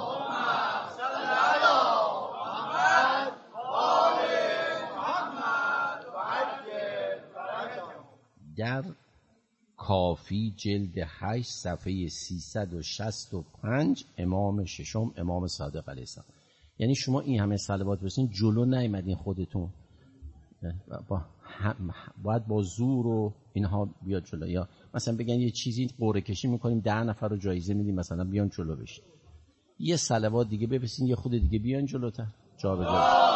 در کافی جلد هشت صفحه سیصد و شصت و پنج امام ششم امام صادق علیه السلام. یعنی شما این همه صلوات برسین جلو نیامدین خودتون، باید با زور و اینها بیاد جلو، یا مثلا بگن یه چیزی قرعه کشی میکنیم ده نفر رو جایزه میدیم مثلا بیان جلو بشین، یه صلوات دیگه ببسین یه خود دیگه بیان جلوتر جا به جا.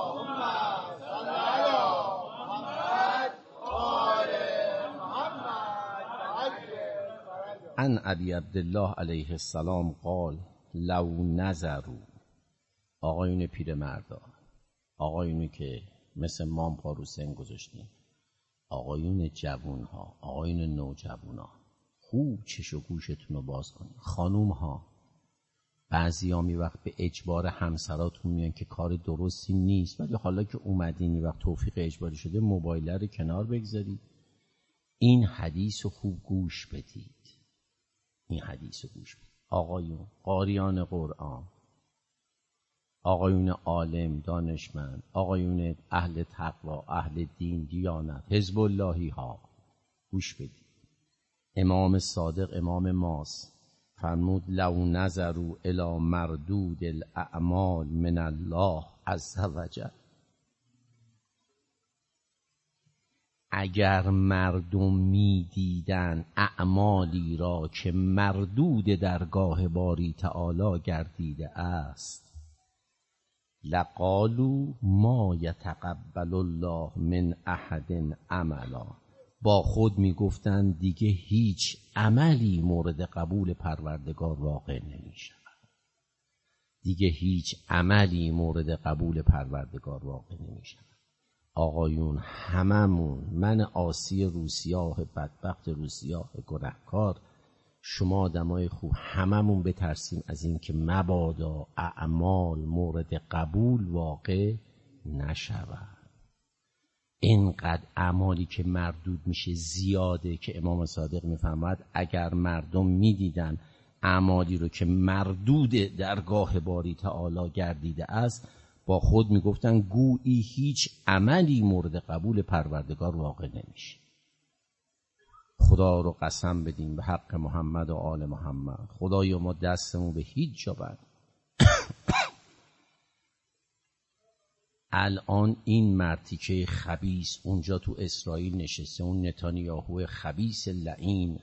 عن ابی عبدالله علیه السلام قال لو نظروا، آقایون پیرمردا، آقایونی که مثل مام پا رو سن گذاشتین، آقایون جوون ها، آقایون نوجوان ها، خوب چش و گوشتون رو باز کنین. خانوم ها، بعضی ها می وقت به اجبار همسراتون میان که کار درستی نیست، ولی حالا که اومدین وقت توفیق اجباری شده موبایل رو کنار بگذارید، این حدیث رو خوب گوش بدید، این حدیث رو گوش بدید. آقایون قاریان قرآن، آقایون عالم دانشمند، آقایون اهل تقوا، اهل دین دیانت، حزب اللهی ها، گوش بدید. امام صادق امام ماست، فرمود لو نظروا الی مردود الاعمال من الله عز وجل، اگر مردم می دیدن اعمالی را که مردود درگاه باری تعالی گردیده است، لقالوا ما یتقبل الله من احد عملا، با خود می گفتن دیگه هیچ عملی مورد قبول پروردگار واقع نمی شود، دیگه هیچ عملی مورد قبول پروردگار واقع نمی شود. آقایون هممون، من آسی روسیاه بدبخت روسیاه گنهکار، شما آدمای خوب، هممون بترسیم از این که مبادا اعمال مورد قبول واقع نشود. اینقدر اعمالی که مردود میشه زیاده که امام صادق میفرماید اگر مردم میدیدن اعمالی رو که مردود درگاه باری تعالی گردیده است، با خود میگفتن گویی هیچ عملی مورد قبول پروردگار واقع نمیشه. خدا رو قسم بدیم به حق محمد و آل محمد، خدایا ما دستمون به هیچ جا بر. الان این مرتیکه خبیث اونجا تو اسرائیل نشسته، اون نتانیاهو خبیث لعین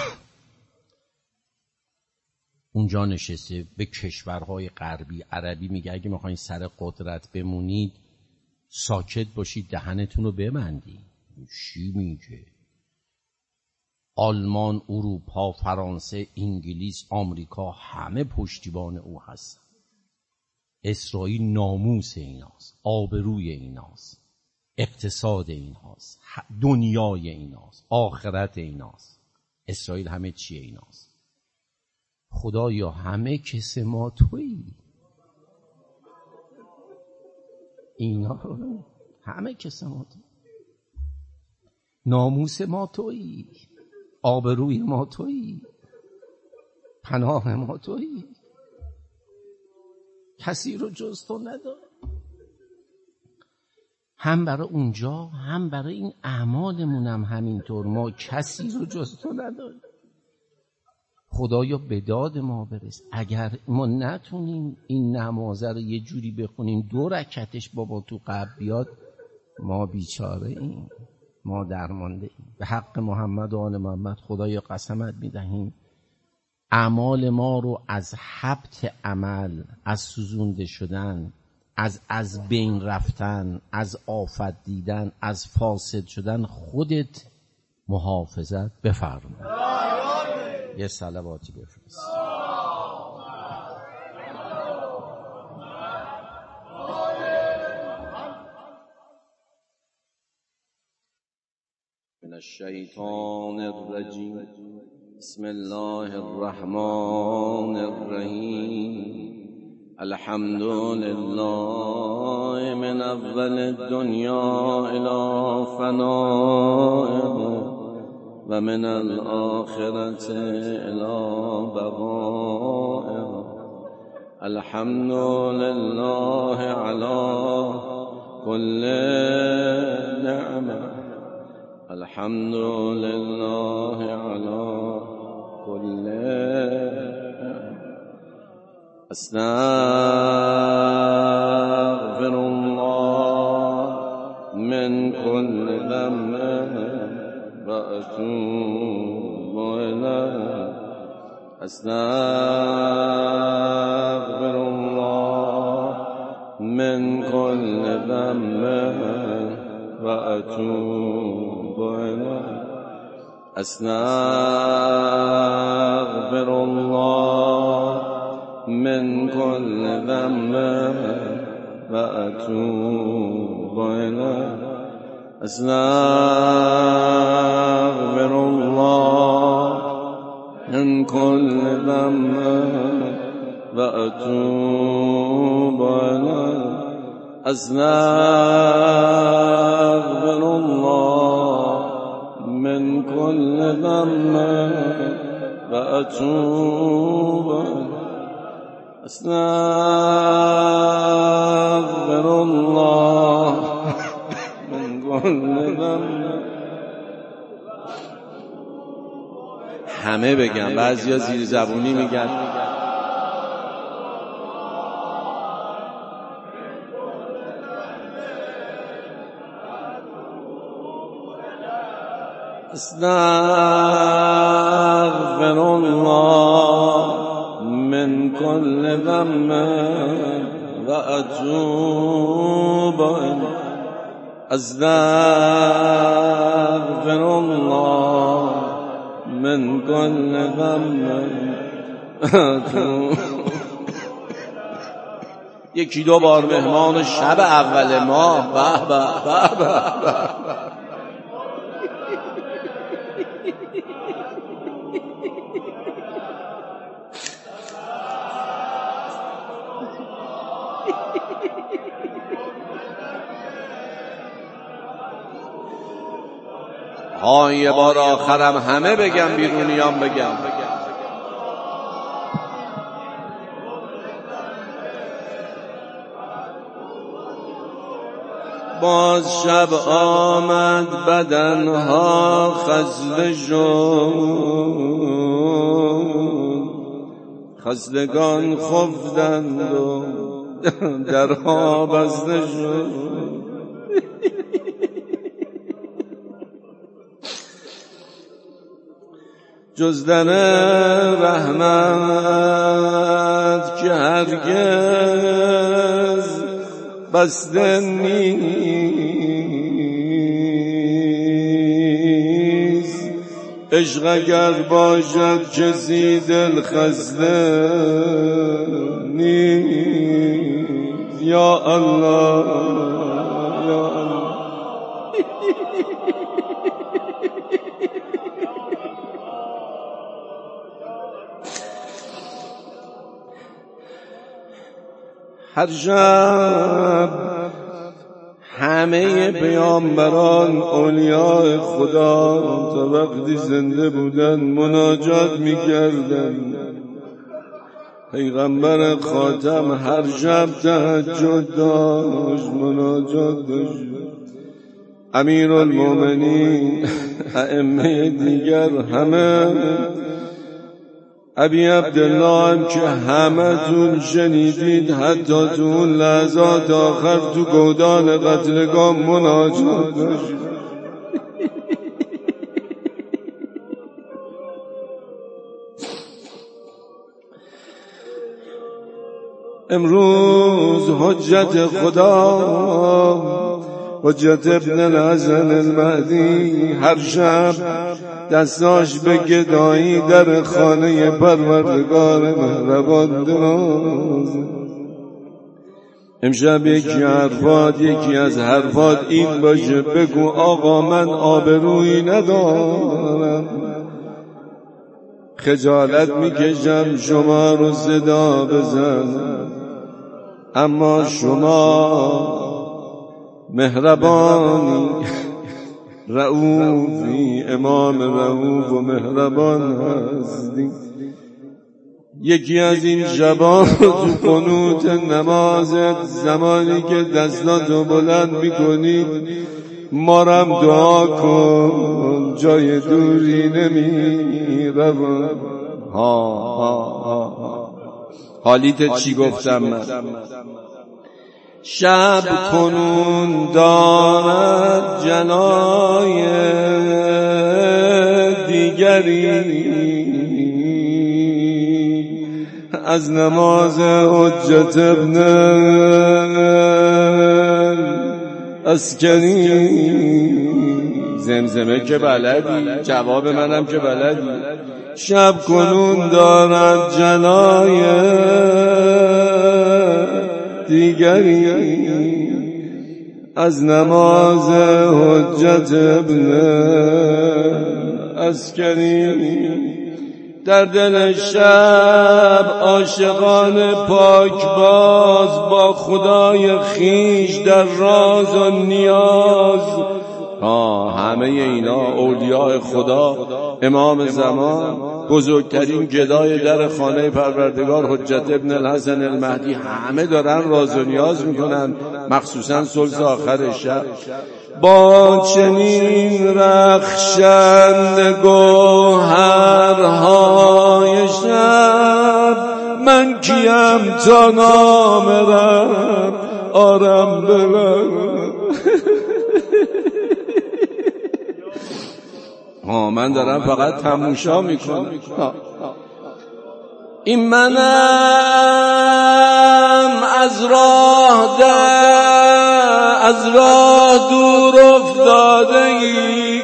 اونجا نشسته، به کشورهای غربی عربی میگه اگه میخواین سر قدرت بمونید ساکت باشید، دهنتون رو ببندید. چی میگه؟ آلمان، اروپا، فرانسه، انگلیس، آمریکا همه پشتیبان او هستن. اسرائیل ناموس ایناست، آبروی ایناست، اقتصاد ایناست، دنیای ایناست، آخرت ایناست. اسرائیل همه چیه ایناست. خدایا همه کس ما تویی، اینا همه کس ما تویی، ناموس ما تویی، آبروی ما تویی، پناه ما تویی، کسی رو جز تو نداره. هم برای اونجا هم برای این اعمالمون هم همینطور، ما کسی رو جز تو نداره. خدایا به داد ما برس. اگر ما نتونیم این نمازه رو یه جوری بخونیم دو رکعتش بابا تو قلب بیاد، ما بیچاره ایم، ما درمانده ایم. به حق محمد و آل محمد خدایا قسمت میدهیم اعمال ما رو از حبط عمل، از سوزونده شدن، از از بین رفتن، از آفت دیدن، از فاسد شدن خودت محافظت بفرما. یه صلواتی بفرست. من الشیطان الرجیم. بسم الله الرحمن الرحیم. الحمد لله من اول الدنیا الى فنائه و من الآخرة الى بقائه. الحمد لله على كل نعمة. الحمد لله على كل استغفر الله من كل ذنب وأتوب إليه. استغفر الله من كل ذنب وأتوب إليه. استغفر الله من كل ذنب وأتوب إليه. استغفر الله من كل ذنب وأتوب إليه. استغفر الله من كل ذنب وأتوب إليه. استغفر الله من كل ذنب. همه بگن، بعضیا زیر زبونی میگن. استغفر الله من كل ذنب وأتوب إليه. استغفر الله من كل ذنب وأتوب. یکی دو بار مهمان شب اول ماه. به به به به به. ها یه بار آخرم همه بگم، بیرونیام بگم. باز شب آمد بدنها خسته شد، خستگان خفتند و درها بسته شد. جز در رحمت که هرگز بسته نیست، عشق اگر باشد کسی دل خسته نیست. یا الله یا الله. هر شب همه پیامبران اولیاء خدا تا وقتی زنده بودن مناجات میکردن. پیغمبر خاتم هر شب تهجد داشت، مناجات داشت. امیرالمومنین، ائمه دیگر همه، ابی عبدالله هم که همه تون شنیدید، حتی تو اون لحظات آخر تو گودال قتلگاه مناجات داشت. امروز حجت خدا، حجت ابن الحسن المهدی، هر شب دستاش به گدایی در خانه پروردگار مهربان دراز. امشب یکی حرفات یکی از حرفات این باشه، بگو آقا من آبرویی ندارم، خجالت میکشم شما رو صدا بزنم، اما شما مهربانی، رؤوفی، امام رؤوف و مهربان هستی. یکی از این شبان تو قنوت نمازت زمانی که دستاتو بلند میکنی مارم دعا کن، جای دوری نمیروم. ها ها ها حالیت چی گفتم من؟ شب کنون دارد جنای دیگری، از نماز حجت ابن عسکری. زمزمه که بلدی، جواب منم که بلدی. شب کنون دارد جنای دیگری، از نماز حجت ابن عسکری. در دل شب عاشقان پاکباز با خدای خیش در راز و نیاز. آه همه اینا اولیاء خدا، امام زمان، بزرگترین گدای در خانه پروردگار حجت ابن الحسن المهدی، همه دارن راز و نیاز میکنن، مخصوصا ثلث آخر شب. با چنین رخشنده گوهرهای شب من کیم تا نام رب آرم بلم. ها من دارم فقط تماشا میکنم. این منم از راه در از راه دور افتاده ای.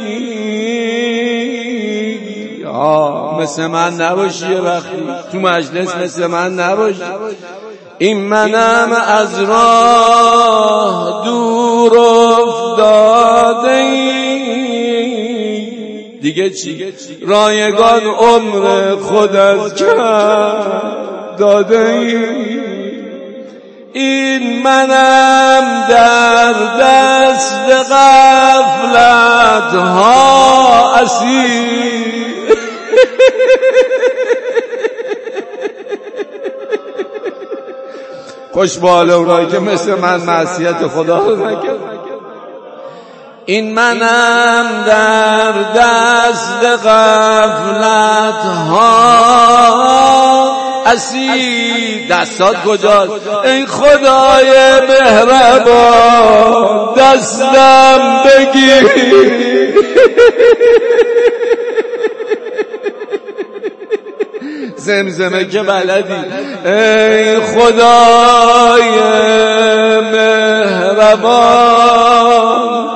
آه مثل من نباشی، یه وقتی تو مجلس مثل من نباشی. این منم از راه دور افتاده ای. دیگه چی؟ رایگان عمر خود از کرد داده ای. این منم در دست غفلت ها اسیر. خوش به حال اونایی که مثل من معصیت خدا رو نکرد. این منم در دست غفلت ها اسیر. دستات کجاست؟ ای خدای مهربان دستم بگیر. زمزمه که بلدی. ای خدای مهربان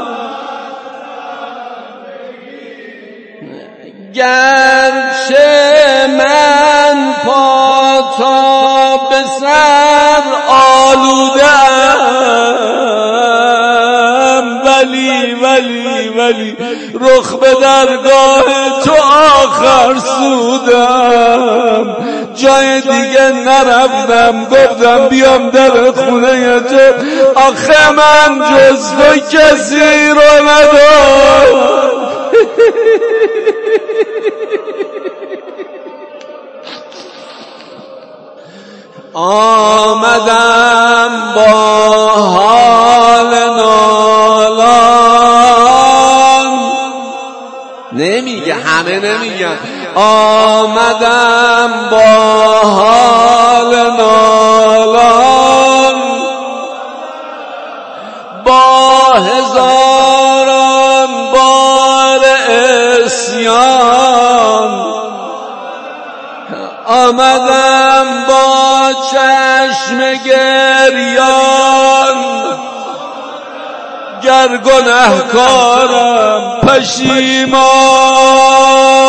گرچه من پا تا به سر آلودم، ولی ولی ولی رخ به درگاه تو آخر سودم. جای دیگه نرفتم، گفتم بیام در خونه تو، آخه من جز تو کسی رو ندارم. آمدم با حال نالان. نمیگه، همه نمیگن. آمدم با حال نالان، با هزاران بار عصیان. آمدم با چشم گریان، گر گنهکارم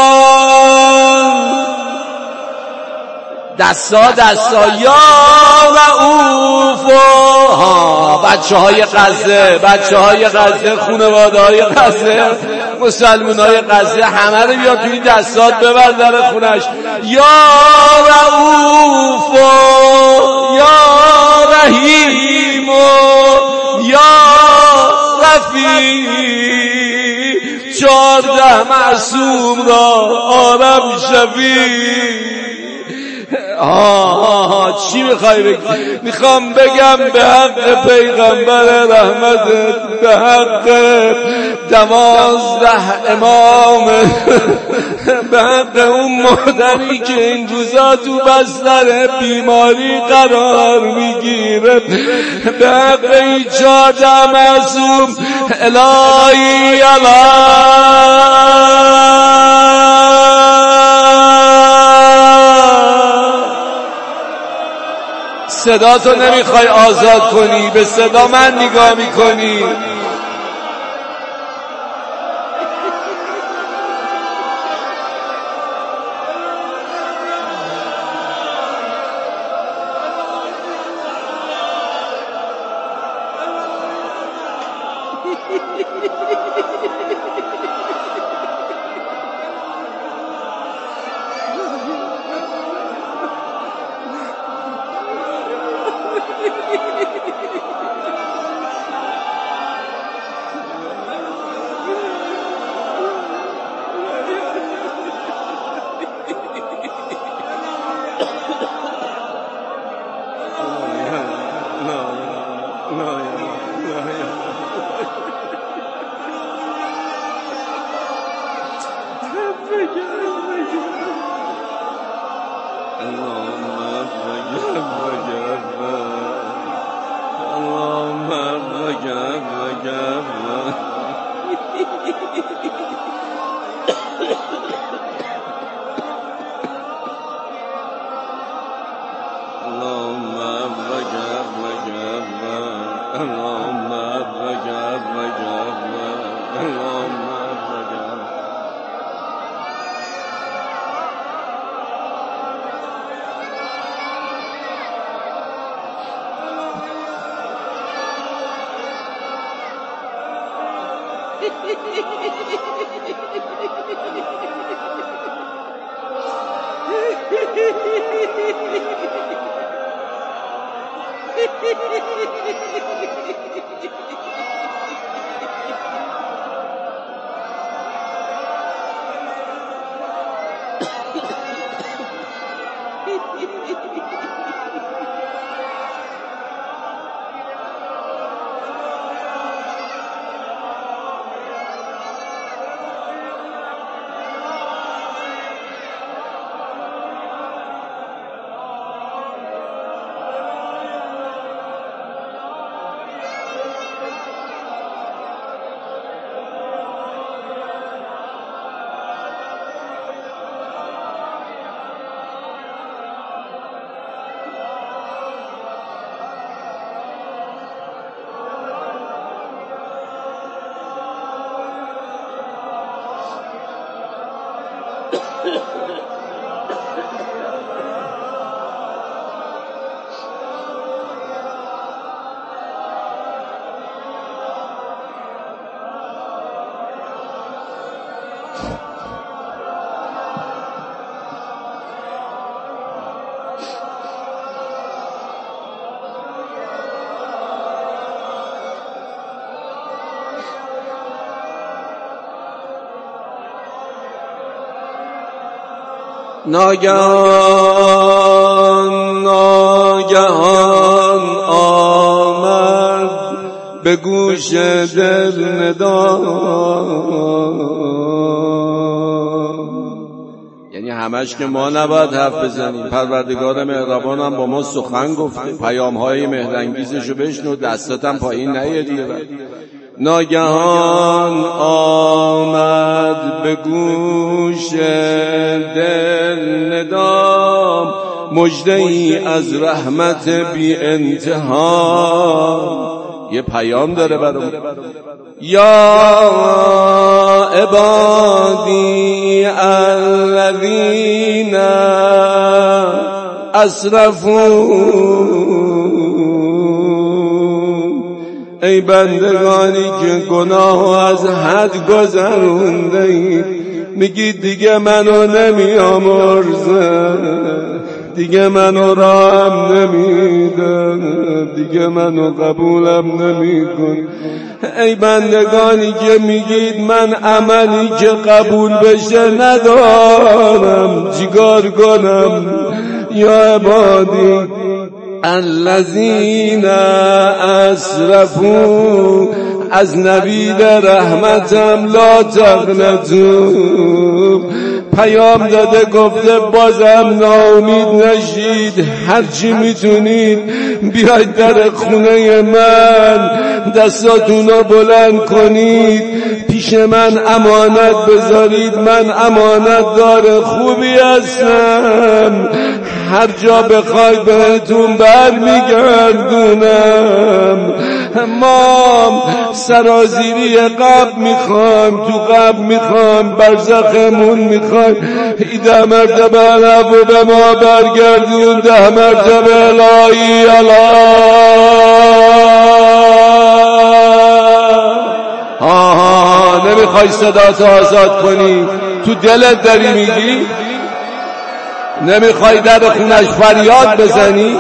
پشیمان. دستا دستا یا رؤوف. ها بچه های غزه، بچه های غزه، خانواده های غزه، مسلمان های غزه، همه رو بیا توی دستات ببر در خونش. یا رؤوف یا رحیم یا رفیع، چارده معصوم را آرم شفیع. آه چی میخوای بگی؟ میخوام بگم به حق پیغمبر رحمت، به حق دوازده امام، به حق اون مادری که این روزا تو بستر بیماری قرار میگیره، به حق این چارده معصوم، الهی صدا تو نمیخوای آزاد کنی، به صدا من نگاه میکنی. ناگهان ناگهان آمد به گوش دل ندا. یعنی همش که ما نباید حرف بزنیم، پروردگار مهربان هم با ما سخن گفته، پیام های مهرانگیزشو بشنو، دستاتم پایین نیه دیگه. ناگهان آمد به گوش دل ندام، مژده‌ای از رحمت بی انتها. یه پیام داره برام. یا عبادی الذین اسرفوا ای بندگانی که گناه از حد گذرونده اید، میگید دیگه منو نمی آمرزه، دیگه منو راهم نمیده، دیگه منو قبولم نمی کن. ای بندگانی که میگید من عملی که قبول بشه ندارم، چیکار کنم؟ یا عبادی الذین اسرفوا از نوید رحمتم لا تقنطوا. پیام داده گفته بازم ناامید نشید، هرچی میتونید بیاید در خونه من، دستاتونو بلند کنید، پیش من امانت بذارید، من امانت دار خوبی هستم، هر جا بخوای بهتون برمیگردونم. ما سرازیری قبر میخوایم، تو قبر میخوایم، برزخمون میخوایم، ده مرتبه عفو به ما برگردون، ده مرتبه الهی الله. آها نمیخوای صداتو آزاد کنی؟ تو دلت داری میگی؟ نمیخوای در خونش فریاد بزنی؟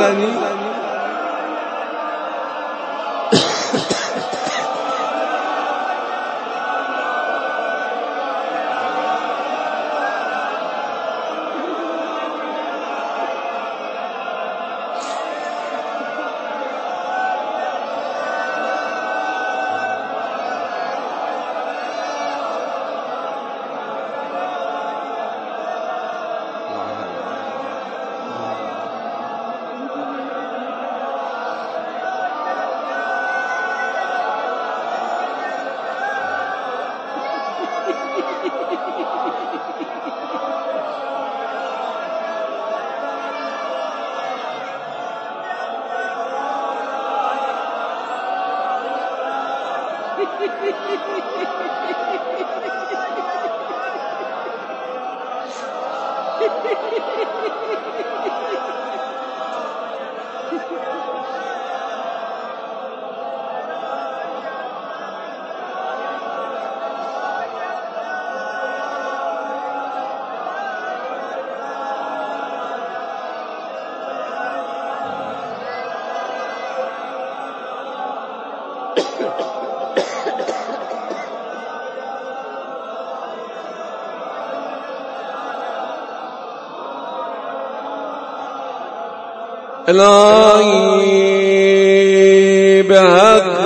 الهی به حق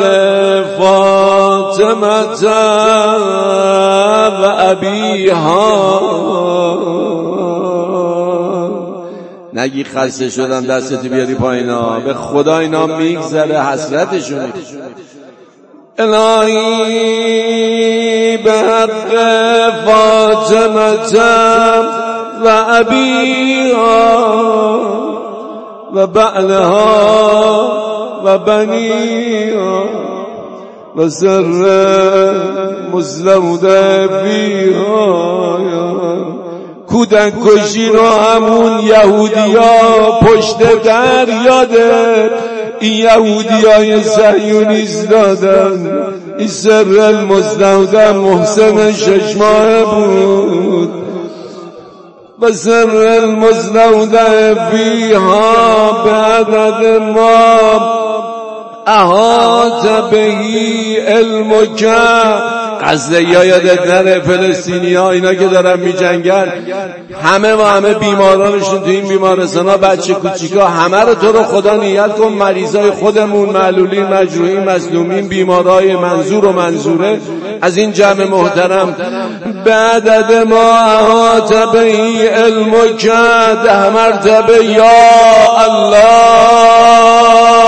فاطمه و ابیها نگی خسته شدم دستتی بیاری پایینا، به خدا اینا میگذره حسرتشونه. الهی به حق فاطمه و ابیها و بعلها و بنیها و سر مزلوده بیها، کودک کشی رو همون یهودی ها پشت در یاده، این یهودی های صهیونیست دادن. این سر المزلوده محسن شش ماه بود و سر المزلوده فیها به عدد ما احاط بهی علمک. غزه‌ای ها یادت نره، فلسطینی ها اینا که دارن می جنگن، همه و همه بیمارانشون تو این بیمارستان ها، بچه کوچیکا، همه رو تو رو خدا نیت کن مریضای خودمون، معلولین، مجروحین، مظلومین، بیمارای منظور و منظوره از این جمع محترم به عدد ما احاط بهی علمک ده مرتبه یا الله.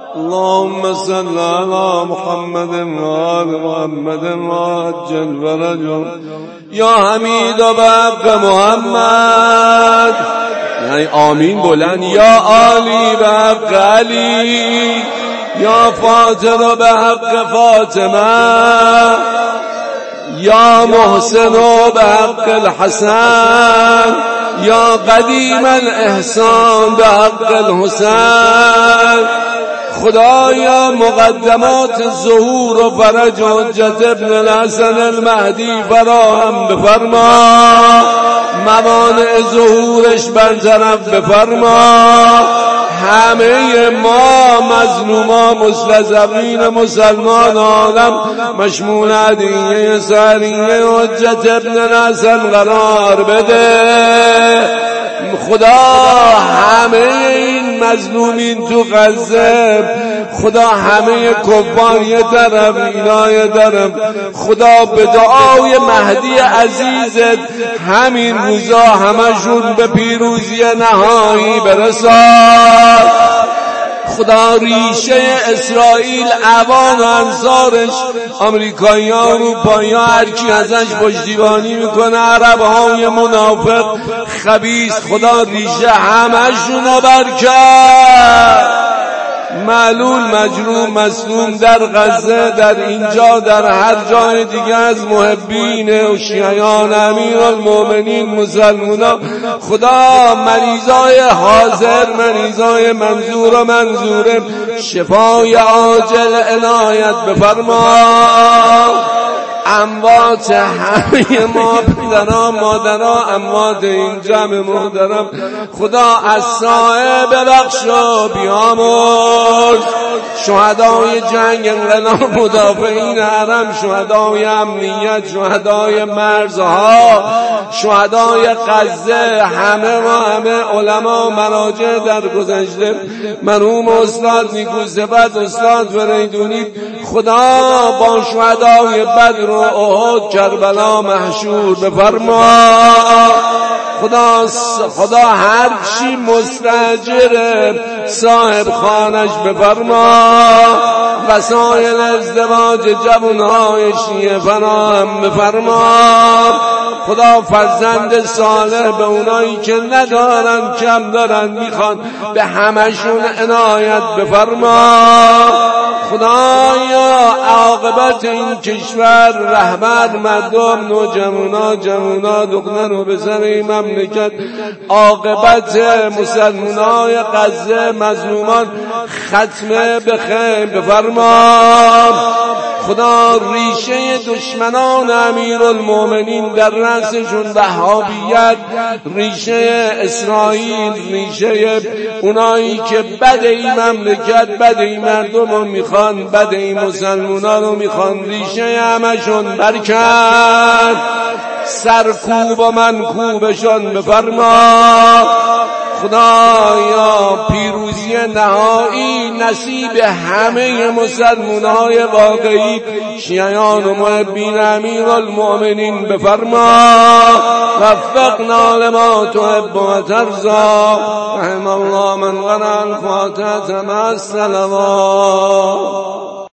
اللهم صل على محمد وآل محمد وعجل فرجهم یا حمید و بحق محمد، یعنی آمین بلند، یا علی به حق علی، یا فاطمه به حق فاطمه، یا محسن به حق الحسن، یا قدیم الاحسان به حق الحسین. خدایا مقدمات ظهور و فرج حجت ابن الحسن المهدی فراهم بفرما، موانع ظهورش برطرف بفرما. همه ما مظلومان مستضعفین مسلمان عالم مشمول هدیه سریه حجت ابن الحسن قرار بده. خدا همه این مظلومین تو غزه، خدا همه کفار یه طرف اینا یه طرف، خدا به دعای مهدی عزیزت همین روزا همشون به پیروزی نهایی برسان. خدا ریشه اسرائیل، اعوان و انصارش، امریکایی ها، اروپایی ها، هرکی ازش پشتیبانی میکنه، عرب های منافق خبیث، خدا ریشه همشون برکرد. معلول مجروم مظلوم در غزه، در اینجا، در هر جای دیگه از محبین و شیعیان امیرالمومنین مسلمونا، خدا مریضای حاضر، مریضای منظور و منظور شفای عاجل عنایت بفرما. اموات همه ما پدران مادران، اموات این جمع محترم، خدا از سایه ببخش و بیامرز. شهدای جنگ، انقلاب، مدافعین حرم، شهدای امنیت، شهدای مرزها، شهدای غزه، همه و همه علما مراجع در گذشته، مرحوم استاد نیکوصفت، استاد فریدونی، خدا با شهدای بدر و احد، کربلا محشور بفرما. خدا خدا هر چی مستاجر صاحب خانش بفرما. وسایل ازدواج جوانهای شیعه فراهم بفرما. خدا فرزند صالح به اونایی که ندارن، کم دارن، میخوان، به همشون عنایت بفرما. خدایا عاقبت این کشور، رهبر، مردم، نوجوانا، جوانا، دختر و پسر این مملکت، عاقبت مسلمانای غزه مظلومان ختمه به خیر بفرما. خدا ریشه دشمنان امیرالمومنین در رأسشون وهابیت، ریشه اسرائیل، ریشه اونایی که بد این مملکت، بد این مردم رو میخوان، بد این مسلمانان رو میخوان، ریشه همشون برکن، سرکوب و منکوبشان بفرما. خدایا پیروزی نهایی نصیب همه مسلمانهای واقعی، شیعیان و محبین امیرالمومنین بفرما. وفقنا لما تحب و ترضی. رحم الله من قرأ الفاتحة مع الصلوات.